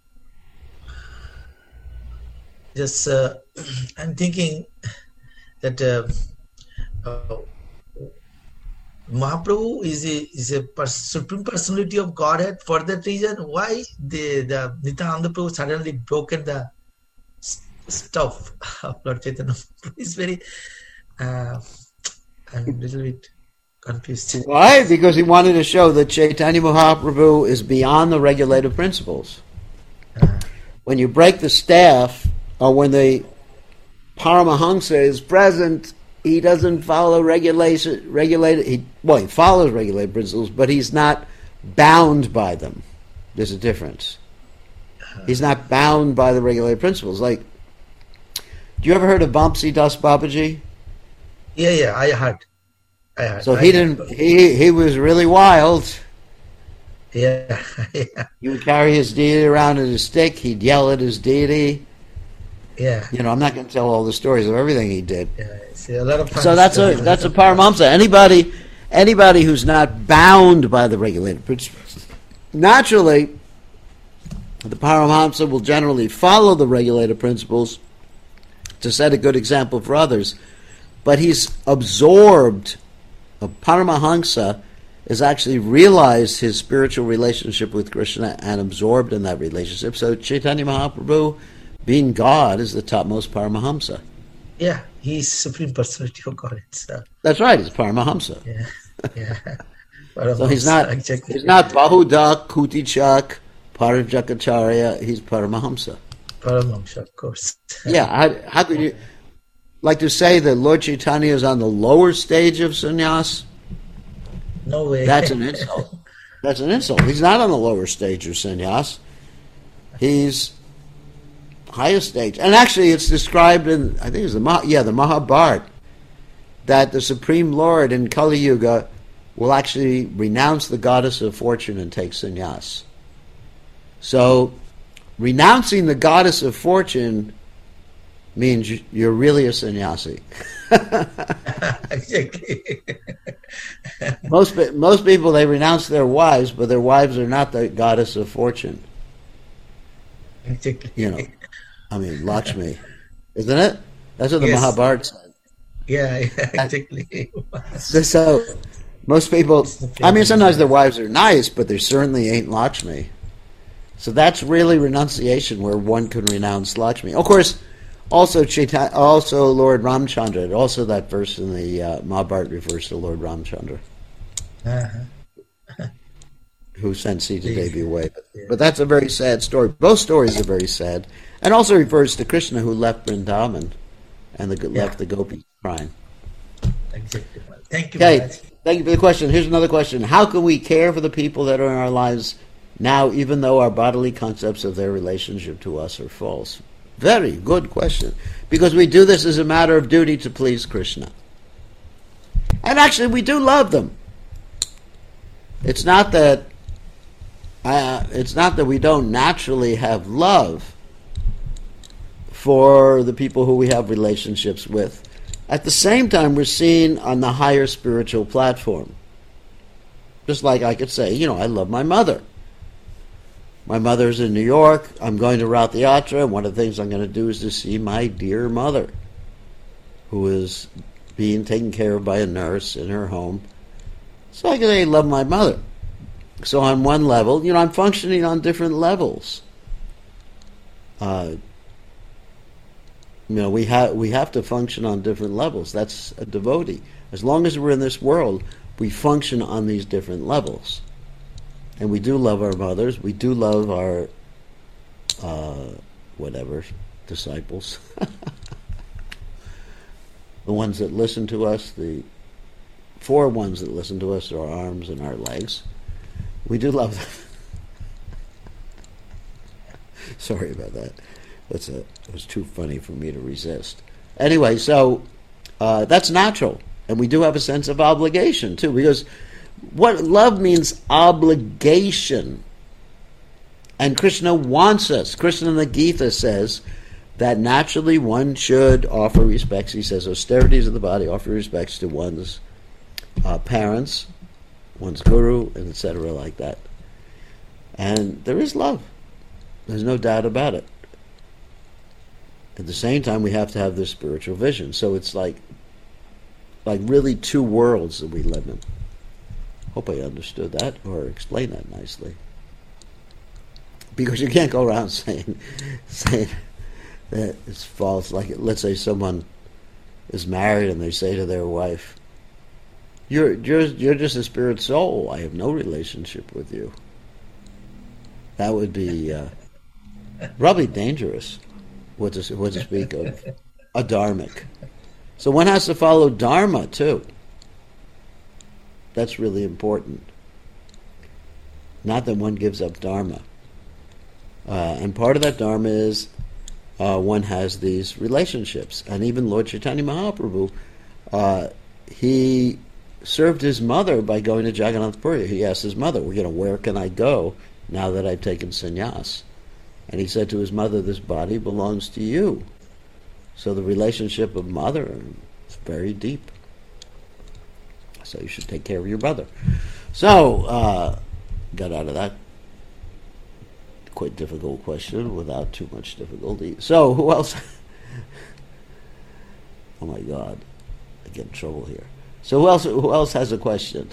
just uh, I'm thinking that uh, uh, Mahaprabhu is a is a pers- supreme personality of Godhead. For that reason, why the the Nityananda Prabhu suddenly broken the s- stuff of Lord Chaitanya Mahaprabhu is very. Uh, I'm a little bit confused. Why? Because he wanted to show that Chaitanya Mahaprabhu is beyond the regulative principles. Uh, When you break the staff, or when the Paramahansa is present, he doesn't follow regulation, regulated. He, well, he follows regulated principles, but he's not bound by them. There's a difference. He's not bound by the regulated principles. Like, do you ever heard of Bamsi Das Babaji? yeah, yeah, I heard. I heard. So I he heard. didn't. He he was really wild. Yeah, yeah, He would carry his deity around in his stick. He'd yell at his deity. yeah. You know, I'm not going to tell all the stories of everything he did. Yeah, see, a lot of fun So that's a stories. that's a Paramahamsa. Anybody anybody who's not bound by the regulated principles, naturally, the Paramahamsa will generally follow the regulated principles to set a good example for others. But he's absorbed. A Paramahamsa has actually realized his spiritual relationship with Krishna and absorbed in that relationship. So Chaitanya Mahaprabhu, being God, is the topmost Paramahamsa. Yeah, he's supreme personality of God itself. That's right. He's Paramahamsa. Yeah, yeah. So he's not Exactly. he's not Bahudak, Kutichak, Parajakacharya. He's Paramahamsa. Paramahamsa, of course. Yeah. How, how could you like to say that Lord Chaitanya is on the lower stage of sannyas? No way. That's an insult. That's an insult. He's not on the lower stage of sannyas. He's highest stage. And actually, it's described in, I think it's the Mah- yeah the Mahabharata, that the Supreme Lord in Kali Yuga will actually renounce the goddess of fortune and take sannyas. So, renouncing the goddess of fortune means you- you're really a sannyasi. Exactly. most pe- most people, they renounce their wives, but their wives are not the goddess of fortune. Exactly. You know, I mean Lakshmi, isn't it? That's what the Yes. Mahabharata said. Yeah, yeah, exactly. So, so most people, I mean, sometimes their wives are nice, but they certainly ain't Lakshmi. So that's really renunciation, where one can renounce Lakshmi. Of course, also Chaitanya, also Lord Ramchandra. Also, that verse in the uh, Mahabharata refers to Lord Ramchandra, Uh-huh. who sent Sita Yeah. Devi away. But, Yeah. but that's a very sad story. Both stories are very sad, and also refers to Krishna, who left Vrindavan and the, Yeah. left the gopis crying. Exactly. Thank you, Okay, Maharaj. thank you for the question. Here's another question. How can we care for the people that are in our lives now, even though our bodily concepts of their relationship to us are false? Very good question. Because we do this as a matter of duty to please Krishna. And actually, we do love them. It's not that uh, it's not that we don't naturally have love for the people who we have relationships with. At the same time, we're seen on the higher spiritual platform. Just like I could say, you know, I love my mother. My mother's in New York. I'm going to Rath Yatra, and one of the things I'm going to do is to see my dear mother, who is being taken care of by a nurse in her home. So I can say I love my mother. So on one level, you know, I'm functioning on different levels. Uh, you know, we have we have to function on different levels. That's a devotee. As long as we're in this world, we function on these different levels. And we do love our mothers. We do love our, uh, whatever, disciples. The ones that listen to us, the four ones that listen to us, our arms and our legs. We do love them. Sorry about that. That's a, it was too funny for me to resist. Anyway, so uh, that's natural. And we do have a sense of obligation, too, because what love means obligation. And Krishna wants us. Krishna in the Gita says that naturally one should offer respects. He says austerities of the body, offer respects to one's uh, parents, one's guru, and et cetera like that. And there is love. There's no doubt about it. At the same time, we have to have this spiritual vision. So it's like, like really two worlds that we live in. Hope I understood that or explained that nicely. Because you can't go around saying saying that it's false. Like, let's say someone is married and they say to their wife, "You're you're you're just a spirit soul. I have no relationship with you." That would be uh, probably dangerous. What to what to speak of adharmic. So one has to follow dharma too. That's really important. Not that one gives up dharma. Uh, and part of that dharma is uh, one has these relationships. And even Lord Chaitanya Mahaprabhu, uh, he served his mother by going to Jagannath Puri. He asked his mother, well, you know, where can I go now that I've taken sannyas? And he said to his mother, this body belongs to you. So the relationship of mother is very deep. So you should take care of your brother. So, uh, got out of that quite difficult question without too much difficulty. So, who else? Oh my God, I get in trouble here. So, who else? Who else has a question?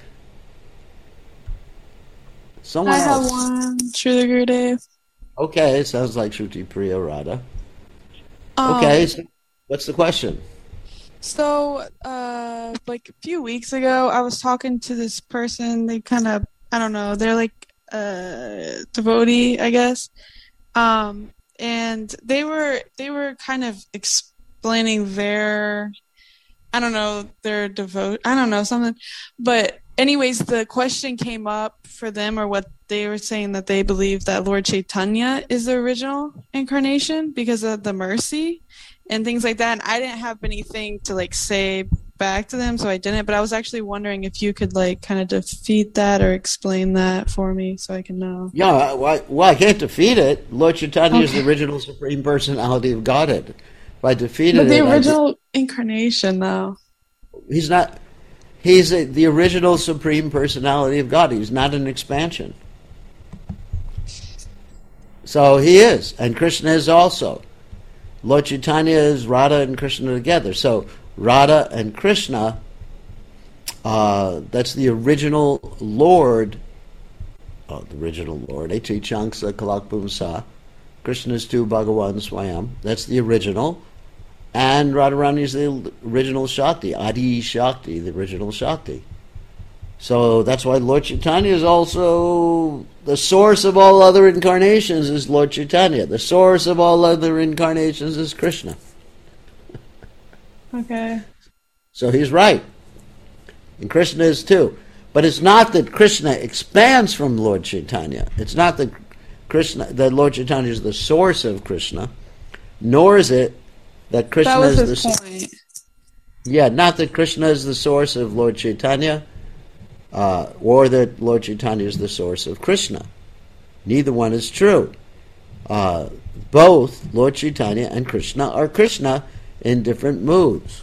Someone I else. have one. Shri Gurudev. Okay, it sounds like Shruti Priya Radha. Um, Okay, so what's the question? So, uh, like a few weeks ago, I was talking to this person. They kind of, I don't know, they're like a devotee, I guess. Um, and they were they were kind of explaining their, I don't know, their devote, I don't know, something. But anyways, the question came up for them, or what they were saying, that they believe that Lord Chaitanya is the original incarnation because of the mercy and things like that. And I didn't have anything to like say back to them, so I didn't. But I was actually wondering if you could like kind of defeat that or explain that for me so I can know. Yeah, well, well I can't defeat it. Lord Chaitanya Okay. is the original Supreme Personality of Godhead. If I defeated But the it, I original incarnation, though. He's not. He's a, the original Supreme Personality of God. He's not an expansion. So he is, and Krishna is also. Lord Chaitanya is Radha and Krishna together. So Radha and Krishna, uh, that's the original Lord. Oh, the original Lord. Eti Chanksa Kalakpumsa. Krishna is tu Bhagavan Swayam. That's the original. And Radharani is the original Shakti, Adi Shakti, the original Shakti. So that's why Lord Chaitanya is also the source of all other incarnations is Lord Chaitanya. The source of all other incarnations is Krishna. Okay. So he's right. And Krishna is too. But it's not that Krishna expands from Lord Chaitanya. It's not that Krishna that Lord Chaitanya is the source of Krishna, nor is it that Krishna That was is his the point. Yeah, not that Krishna is the source of Lord Chaitanya, uh, or that Lord Chaitanya is the source of Krishna. Neither one is true. Uh, both Lord Chaitanya and Krishna are Krishna in different moods.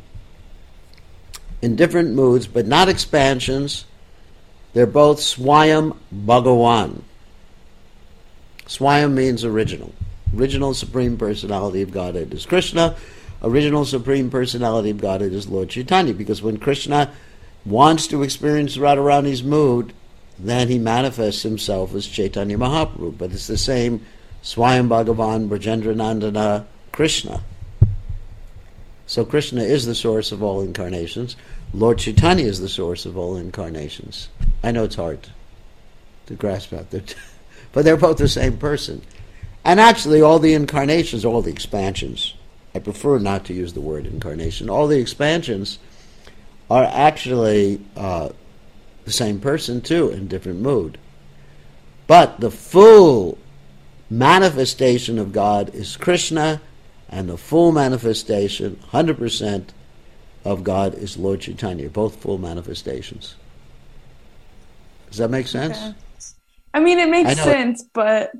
In different moods, but not expansions. They're both Swayam Bhagavan. Swayam means original. Original Supreme Personality of Godhead is Krishna. Original Supreme Personality of Godhead is Lord Chaitanya. Because when Krishna wants to experience Radharani's mood, then he manifests himself as Chaitanya Mahaprabhu. But it's the same Swayam Bhagavan, Brajendra Nandana, Krishna. So Krishna is the source of all incarnations. Lord Chaitanya is the source of all incarnations. I know it's hard to grasp out there, but they're both the same person. And actually, all the incarnations, all the expansions, I prefer not to use the word incarnation, all the expansions are actually uh, the same person too, in different mood. But the full manifestation of God is Krishna, and the full manifestation, one hundred percent of God, is Lord Chaitanya, both full manifestations. Does that make sense? Okay. I mean, it makes I know. sense, but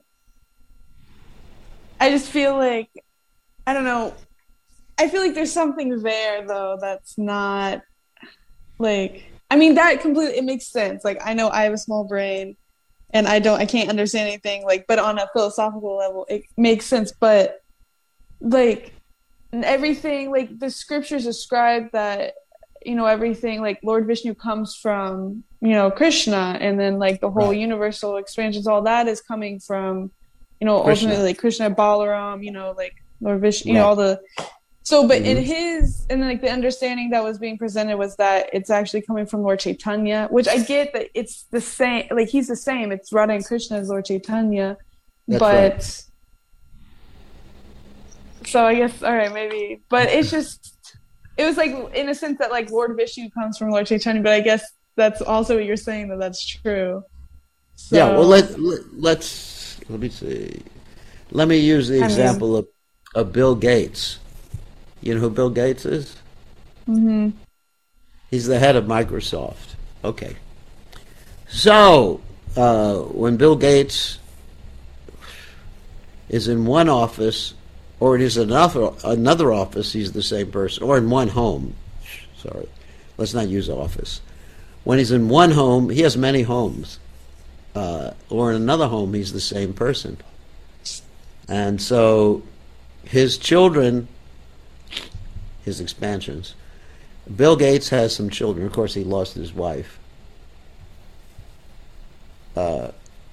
I just feel like, I don't know, I feel like there's something there, though, that's not, like, I mean, that completely, it makes sense. Like, I know I have a small brain, and I don't, I can't understand anything, like, but on a philosophical level, it makes sense, but, like, everything, like, the scriptures describe that you know, everything like Lord Vishnu comes from, you know, Krishna, and then like the whole Right. universal expansions, all that is coming from, you know, Krishna. ultimately like Krishna, Balaram, you know, like Lord Vishnu, you know, Right. all the. So, but in Mhm. his, and like the understanding that was being presented was that it's actually coming from Lord Chaitanya, which I get that it's the same, like he's the same. It's Radha and Krishna as Lord Chaitanya, That's but. right. So I guess, all right, maybe, but it's just, it was like in a sense that like Lord Vishnu comes from Lord Chaitanya, but I guess that's also what you're saying, that that's true. So, Yeah, well, let, let, let's, let me see. Let me use the I mean- example of, of Bill Gates. You know who Bill Gates is? mhm. He's the head of Microsoft. Okay. So, uh, when Bill Gates is in one office, or it is another, another office, he's the same person, or in one home. Sorry, let's not use office. When he's in one home, he has many homes. Uh, or in another home, he's the same person. And so his children, his expansions, Bill Gates has some children. Of course, he lost his wife. Uh,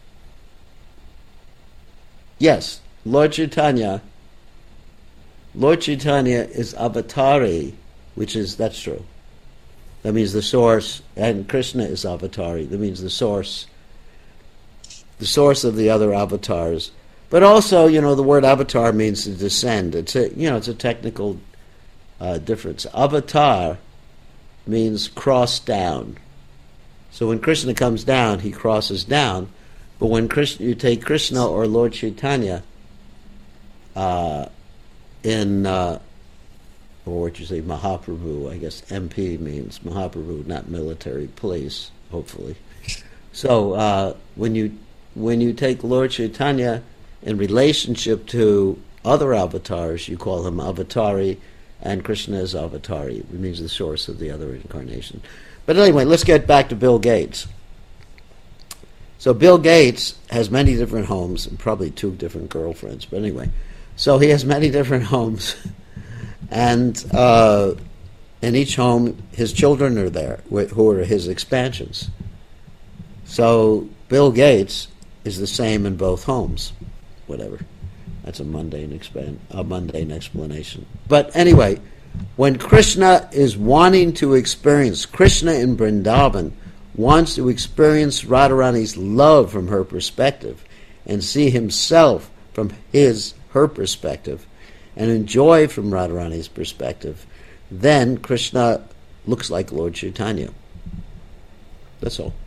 yes, Lord Chaitanya. Lord Chaitanya is avatari, which is, that's true. That means the source, and Krishna is avatari. That means the source, the source of the other avatars. But also, you know, the word avatar means to descend. It's a, you know, it's a technical uh, difference. Avatar means cross down. So when Krishna comes down, he crosses down. But when Krishna, you take Krishna or Lord Chaitanya, uh, in, uh, or what you say, Mahaprabhu, I guess M P means Mahaprabhu, not military police, hopefully. So uh, when you when you take Lord Chaitanya in relationship to other avatars, you call him avatari, and Krishna is avatari. It means the source of the other incarnation. But anyway, let's get back to Bill Gates. So Bill Gates has many different homes, and probably two different girlfriends, but anyway. So he has many different homes, and uh, in each home, his children are there, wh- who are his expansions. So Bill Gates is the same in both homes. Whatever. That's a mundane expand, a mundane explanation. But anyway, when Krishna is wanting to experience, Krishna in Vrindavan wants to experience Radharani's love from her perspective and see himself from his, her perspective and enjoy from Radharani's perspective, then Krishna looks like Lord Chaitanya. That's all.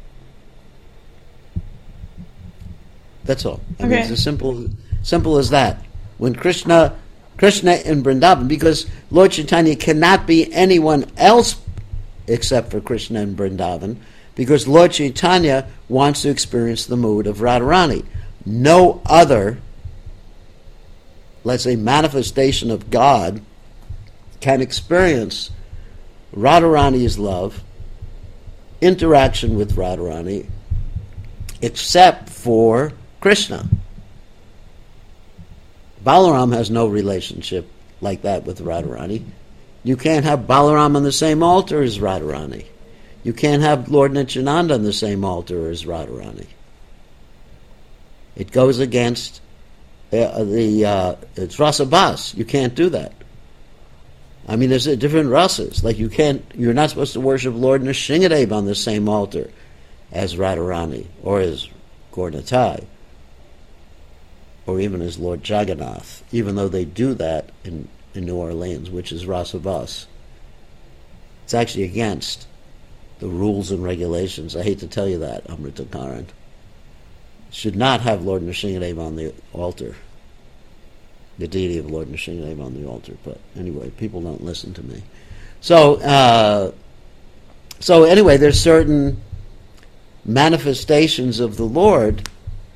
That's all. I mean, Okay. it's as simple, simple as that. When Krishna, Krishna in Vrindavan, because Lord Chaitanya cannot be anyone else except for Krishna in Vrindavan, because Lord Chaitanya wants to experience the mood of Radharani. No other, let's say, manifestation of God can experience Radharani's love, interaction with Radharani, except for Krishna. Balaram has no relationship like that with Radharani. You can't have Balaram on the same altar as Radharani. You can't have Lord Nityananda on the same altar as Radharani. It goes against uh, the, uh, it's rasabas. You can't do that. I mean, there's uh, different rasas. Like you can't, you're not supposed to worship Lord Nrsingadev on the same altar as Radharani or as Gaurnatai or even as Lord Jagannath, even though they do that in, in New Orleans, which is rasabas. It's actually against the rules and regulations. I hate to tell you that, Amrita Karan. Should not have Lord Nrsingadev on the altar, the deity of Lord Nrsingadev on the altar. But anyway, people don't listen to me. So, uh, so anyway, there's certain manifestations of the Lord,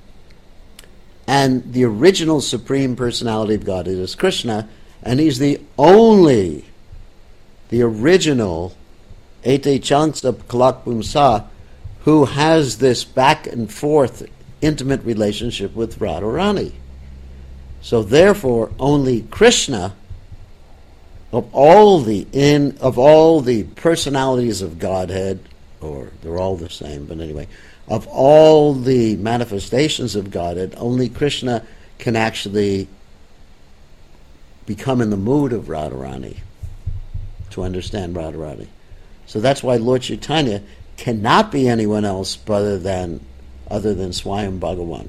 and the original Supreme Personality of God is Krishna, and he's the only, the original Ete Changsap Kalakpumsa, who has this back and forth intimate relationship with Radharani. So therefore, only Krishna of all the in of all the personalities of Godhead, or they're all the same, but anyway, of all the manifestations of Godhead, only Krishna can actually become in the mood of Radharani to understand Radharani. So that's why Lord Chaitanya cannot be anyone else other than other than Swayam Bhagavan,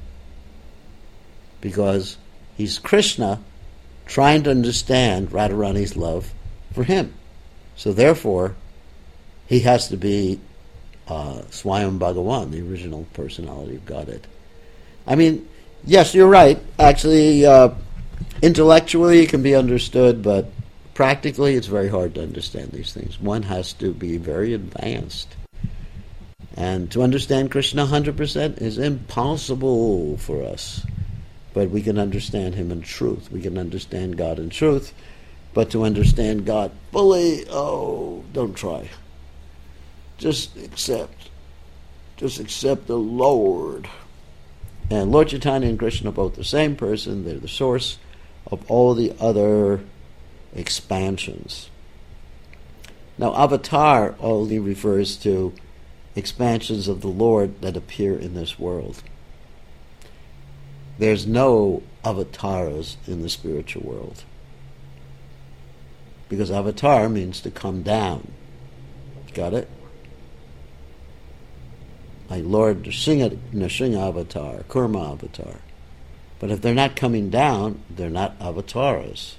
because he's Krishna trying to understand Radharani's love for him. So therefore, he has to be uh, Swayam Bhagavan, the original personality of Godhead. I mean, yes, you're right. Actually, uh, intellectually it can be understood, but practically it's very hard to understand these things. One has to be very advanced. And to understand Krishna one hundred percent is impossible for us. But we can understand him in truth. We can understand God in truth. But to understand God fully, oh, don't try. Just accept. Just accept the Lord. And Lord Chaitanya and Krishna are both the same person. They're the source of all the other expansions. Now, avatar only refers to expansions of the Lord that appear in this world. There's no avatars in the spiritual world, because avatar means to come down. Got it? Like Lord Nrsimha, Nrsimha avatar, Kurma avatar. But if they're not coming down, they're not avatars.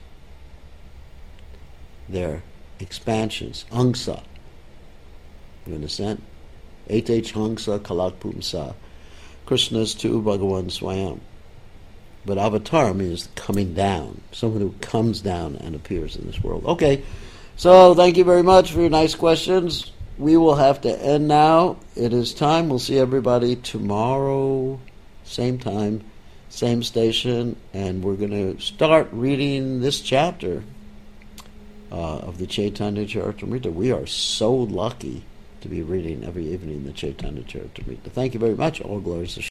They're expansions, angsa. You understand? Ete Hangsa Kalak Pumsa. Krishna's to Bhagavan Swayam. But avatar means coming down, someone who comes down and appears in this world. Okay, so thank you very much for your nice questions. We will have to end now. It is time. We'll see everybody tomorrow, same time, same station, and we're going to start reading this chapter uh, of the Chaitanya Charitamrita. We are so lucky to be reading every evening the Chaitanya Charitamrita. Thank you very much. All glories to